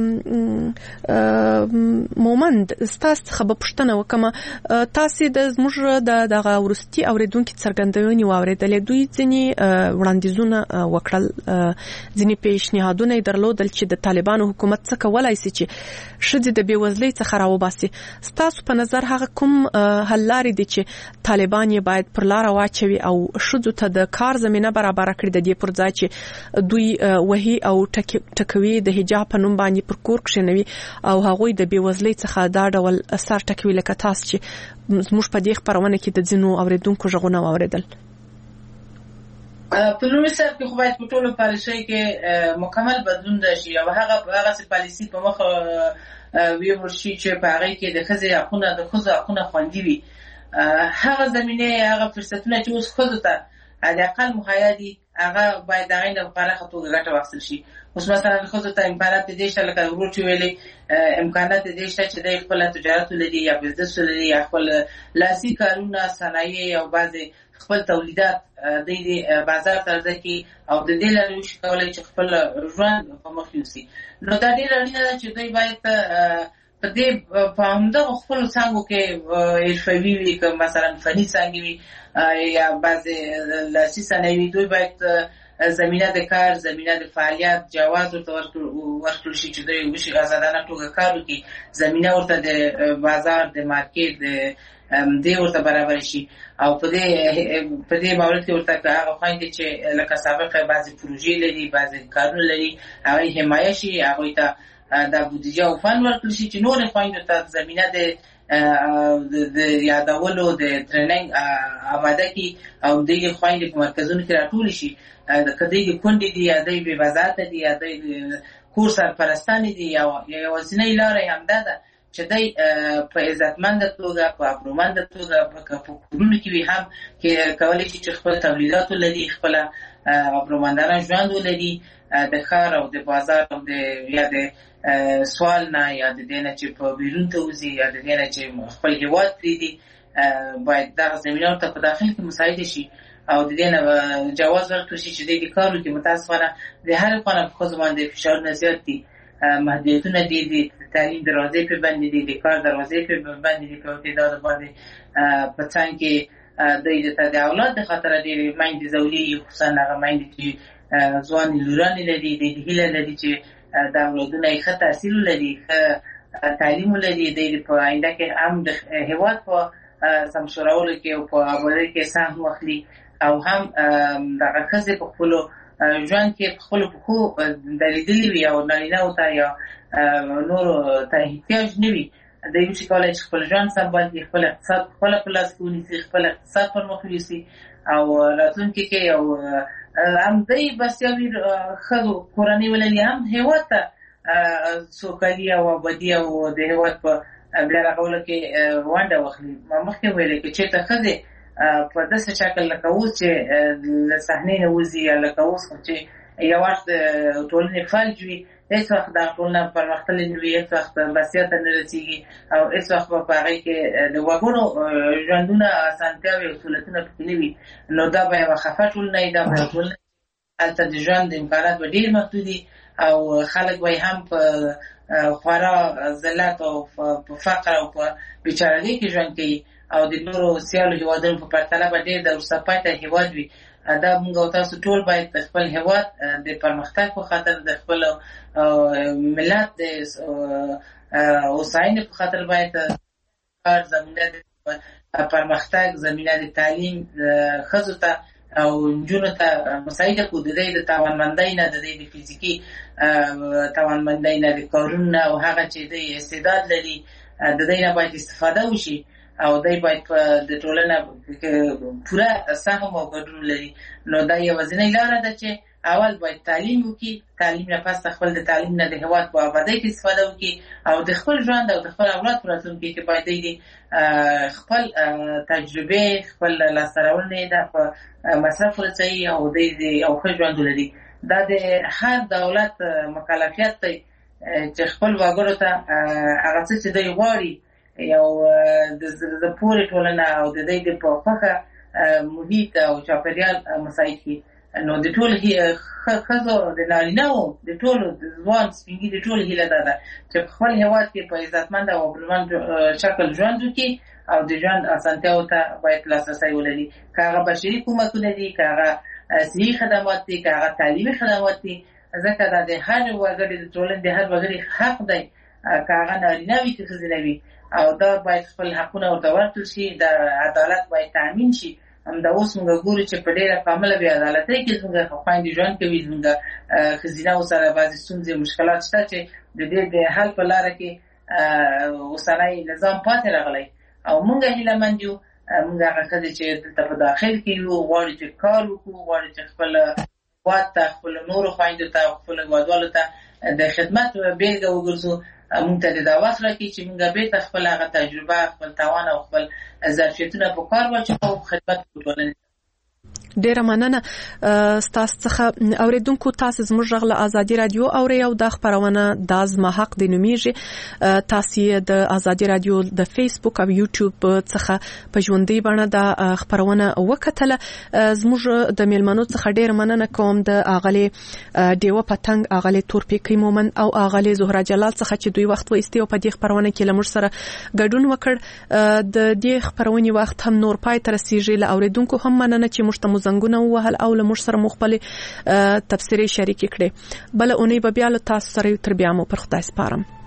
مومند ستاسو څخه به پوښتنه وکړم. تاسو د زموږ د دغه ورستي اوریدونکو څرګندونې واورېدلې. دوی ځینې وړاندیزونه وکړل، ځینې پیشنهادونه یې درلودل چې د طالبانو حکومت څه کولای شي چې ښځې د بېوزلۍ څخه راوباسي. ستاسو په نظر هغه کوم حل لارې دي چې طالبان یې باید پر لاره واچوي او ښځو ته د کار زمینه برابره کړي، د دې پر ځای چې دوی وهي او ټکوي، د حجاب په نوم باندې پر کور کښېنوي او هغوی د بېوزلۍ څخه دا ډول سر ټکوي، لکه تاسو چې زموږ په دې خپرونه کې د ځینو اوریدونکو غږونه واورېدل. په لومړي سر کې خو باید په ټولو پالیسیو کې مکمل بدلون راشي او هغه هغه پالیسي په مخ ویول شي چې په هغه کې د ښځې حقونه د ښځو حقونه خوندي وي. هغه زمینه هغه فرصتونه چې اوس ښځو ته د اقل مهیا دي هغه باید د هغې نه په پراخه توګه ګټه واخیستل شي. اوس مثلا ښځو ته امکانات دې شته لکه ورور چې ویلې امکانات دې شته چې دی خپله تجارت ولري یا بزنس ولري یا خپل لاسي کارونه صنایع او بعضې خپل تولیدات د دې بازار ته عرضه کړي او د دې لارې وشي کولی چې خپل ژوند په مخ یوسي. نو دا ډېره اړینه ده چې دوی باید په دې په همدغو خپلو څانګو کې حرفوي وي که مثلا فني څانګې وي یا بعضې لاسي صنایع وي دوی باید زمینه د کار زمینه د فعالیت جواز ورته ورکړل شي چې دوی وشي آزادانه توګه کار وکړي زمینه ورته د بازار د مارکیټ د دې ورته برابر شي او په دې په دې مورد کې ورته هغه خویندې چې لکه سابقه بعضې پروژې لري بعضې کارونه لري هغوی حمایه شي هغوی ته د بودیجه او فند ورکړل شي چې نورې خویندو ته زمینه د د یادولو د ټریننګ آماده کړي او دې خویندې په مرکزونو کې راټولې شي که دوی د کونډې دي یا دوی بېوزاته دي یا دوی د کور سرپرستانې دي یوازینۍ لاره یې همدا ده چې دوی په عزتمنده توګه په ابرومنده توګه په کورونو کې وي هم کولی شي چې خپل تولیدات ولري خپله ابرومندانه ژوند ولري د ښار او د بازار او د یا د سوال نه یا د دې نه چې په بیرون ته وځي یا د دې نه چې خپل هېواد پرېږدي باید دغه زمینه ورته په داخل کې مساعده شي او د دې نه جواز ورکړل شي چې دوی د کار وکړي. متاسفانه د هرې خوا نه په ښځو باندې فشارونه زیات دي محدودیتونه دي د تعلیم دروازې پرې بندې دي د کار دروازې پرې بندې دي په یو تعداد باندې په څنګ کې دوی ته د اولاد د خاطره ډېرې میندې ځولي خصوصا هغه میندې چې ځوانې لورانې لري دوی هیله لري چې د اولادونه یې ښه تحصیل ولري ښه تعلیم ولري دوی په آینده کې هم د هېواد په سمسورولو کې او په ابادۍ کې سهم واخلي او هم دغه ښځې په خپلو ژوند کې په خپلو پښو درېدلي وي او نارینهو ته یا نورو ته احتیاج نه وي دوی نشي کولی چې خپل ژوند سمبال کړي خپل اقتصاد خپله په لاس کې ونیسي خپل اقتصاد پر مخ یوسي او راتلونکي کې یو هم دوی بسیاوي ښځو کورنۍ ولري هم هېواد ته سوکالي او ابادي او د هېواد په بیا رغولو کې ونډه واخلي. ما مخکې ویلې که چېرته ښځې په داسې شکل لکه اوس چې له صحنې نه وځي یا لکه اوس چې یو وخت ټولنې فلج وي هېڅ وخت دغه ټولنه پرمختللې نه وي هېڅ وخت بسیاته نه رسېږي او هېڅ وخت به په هغې کې د وګړو ژوندونه اسانتیاوې او سهولتونه پکې نه وي نو دا به یوه خفه ټولنه وي دا به یوه ټولنه هلته د ژوند امکانات به ډېر محدود وي او خلک به هم په خورا ذلت او په فقر او په بېچارهګۍ کې ژوند کوي او د نورو سیالو هېوادونو په پرتله به ډېر د وروسته پاتې هېواد وي. دا موږ او تاسو ټول باید د خپل هېواد د پرمختګ په خاطر د خپل ملت د هوساینې په خاطر باید کار زمینه د پرمختګ زمینه د تعلیم ښځو ته او نجونو ته مساعده کړو د دوی د توانمندۍ نه د دوی د فزیکي توانمندۍ نه د کارونو نه او هغه چې دوی استعداد لري د دوی نه باید استفاده وشي او دوی باید په د ټولنه پوره سهم او ګډون لري. نو دا یوازینۍ لاره ده چې اول باید تعلیم وکړي تعلیم نه پس خپل د تعلیم نه د هېواد په ابادۍ کې استفاده وکړي او د خپل ژوند او د خپل اولاد په راتلونکي کې باید دوی خپل تجربې خپل لاسته راوړنې د په مصرف ورسوي او دوی او ښه ژوند ولري. دا د هر دولت مکلفیت دی چې خپل وګړو ته هغه څه چې دوی غواړي یو د پورې ټولنه او د دوی د په خوښه محیط او چاپېریال مساعد کړي. نو د ټولو ښځو د نارینهو د ټولو د ځوان سپین ږیري د ټولو هیله دا ده چې په خپل هېواد کې په عزتمند او ابرومند شکل ژوند وکړي او د ژوند اسانتیاوو ته باید لاسرسی ولري که هغه بشري کومکونه دي که هغه صحي خدمات دي که هغه تعلیمي خدمات دي ځکه دا د هر وګړي د ټولنې د هر وګړي حق دی که هغه نارینه وي که ښځینه وي او دا باید خپل حقونه ورته ورکړل شي د عدالت باید تامین شي. همدا اوس موږ ګورو چې په ډېره کامله بې عدالتۍ کې زموږ خویندې ژوند کوي زموږ ښځینهو سره بعضې ستونزې مشکلات شته چې د دې د حل په لاره کې اوسنی نظام پاتې راغلی او موږ هیله مند یو موږ هغه ښځې چې دلته په داخل کې یو غواړي چې کار وکړو، غواړي چې خپل هېواد ته، خپل نورو خویندو ته، خپل هېوادوالو ته د خدمت بیلګه وګرځو، موږ ته د دا وخت راکړي چې موږ بېرته خپل هغه تجربه، خپل توان او خپل ظرفیتونه په کار واچوو او خدمت وکړو ټولنې. ډیره مننه ستاسو څخه. اوریدونکو تاسو زموږ غږ له ازادي رادیو اوري او د خبرونه د ازما حق د نومیږي. تاسو د ازادي رادیو د فیسبوک او یوټیوب څخه په ژوندۍ بڼه د خبرونه وکټله. زموږ د میلمنو څخه ډیره مننه کوم د اغلی دیو پتنګ، اغلی تورپیکی مومن او اغلی زهرا جلال څخه چې دوی وخت وایستي او په دې خبرونه کې لمر سره ګډون وکړ. د دې خبرونې وخت هم نور پای تر رسیږي. له اوریدونکو هم مننه چې مشت زنګونه وهل او له موږ سره مخبل تفسیری شریک کړي. بل اونۍ به بیا له تاسو سره تر بیا مو پر خدای سپارم.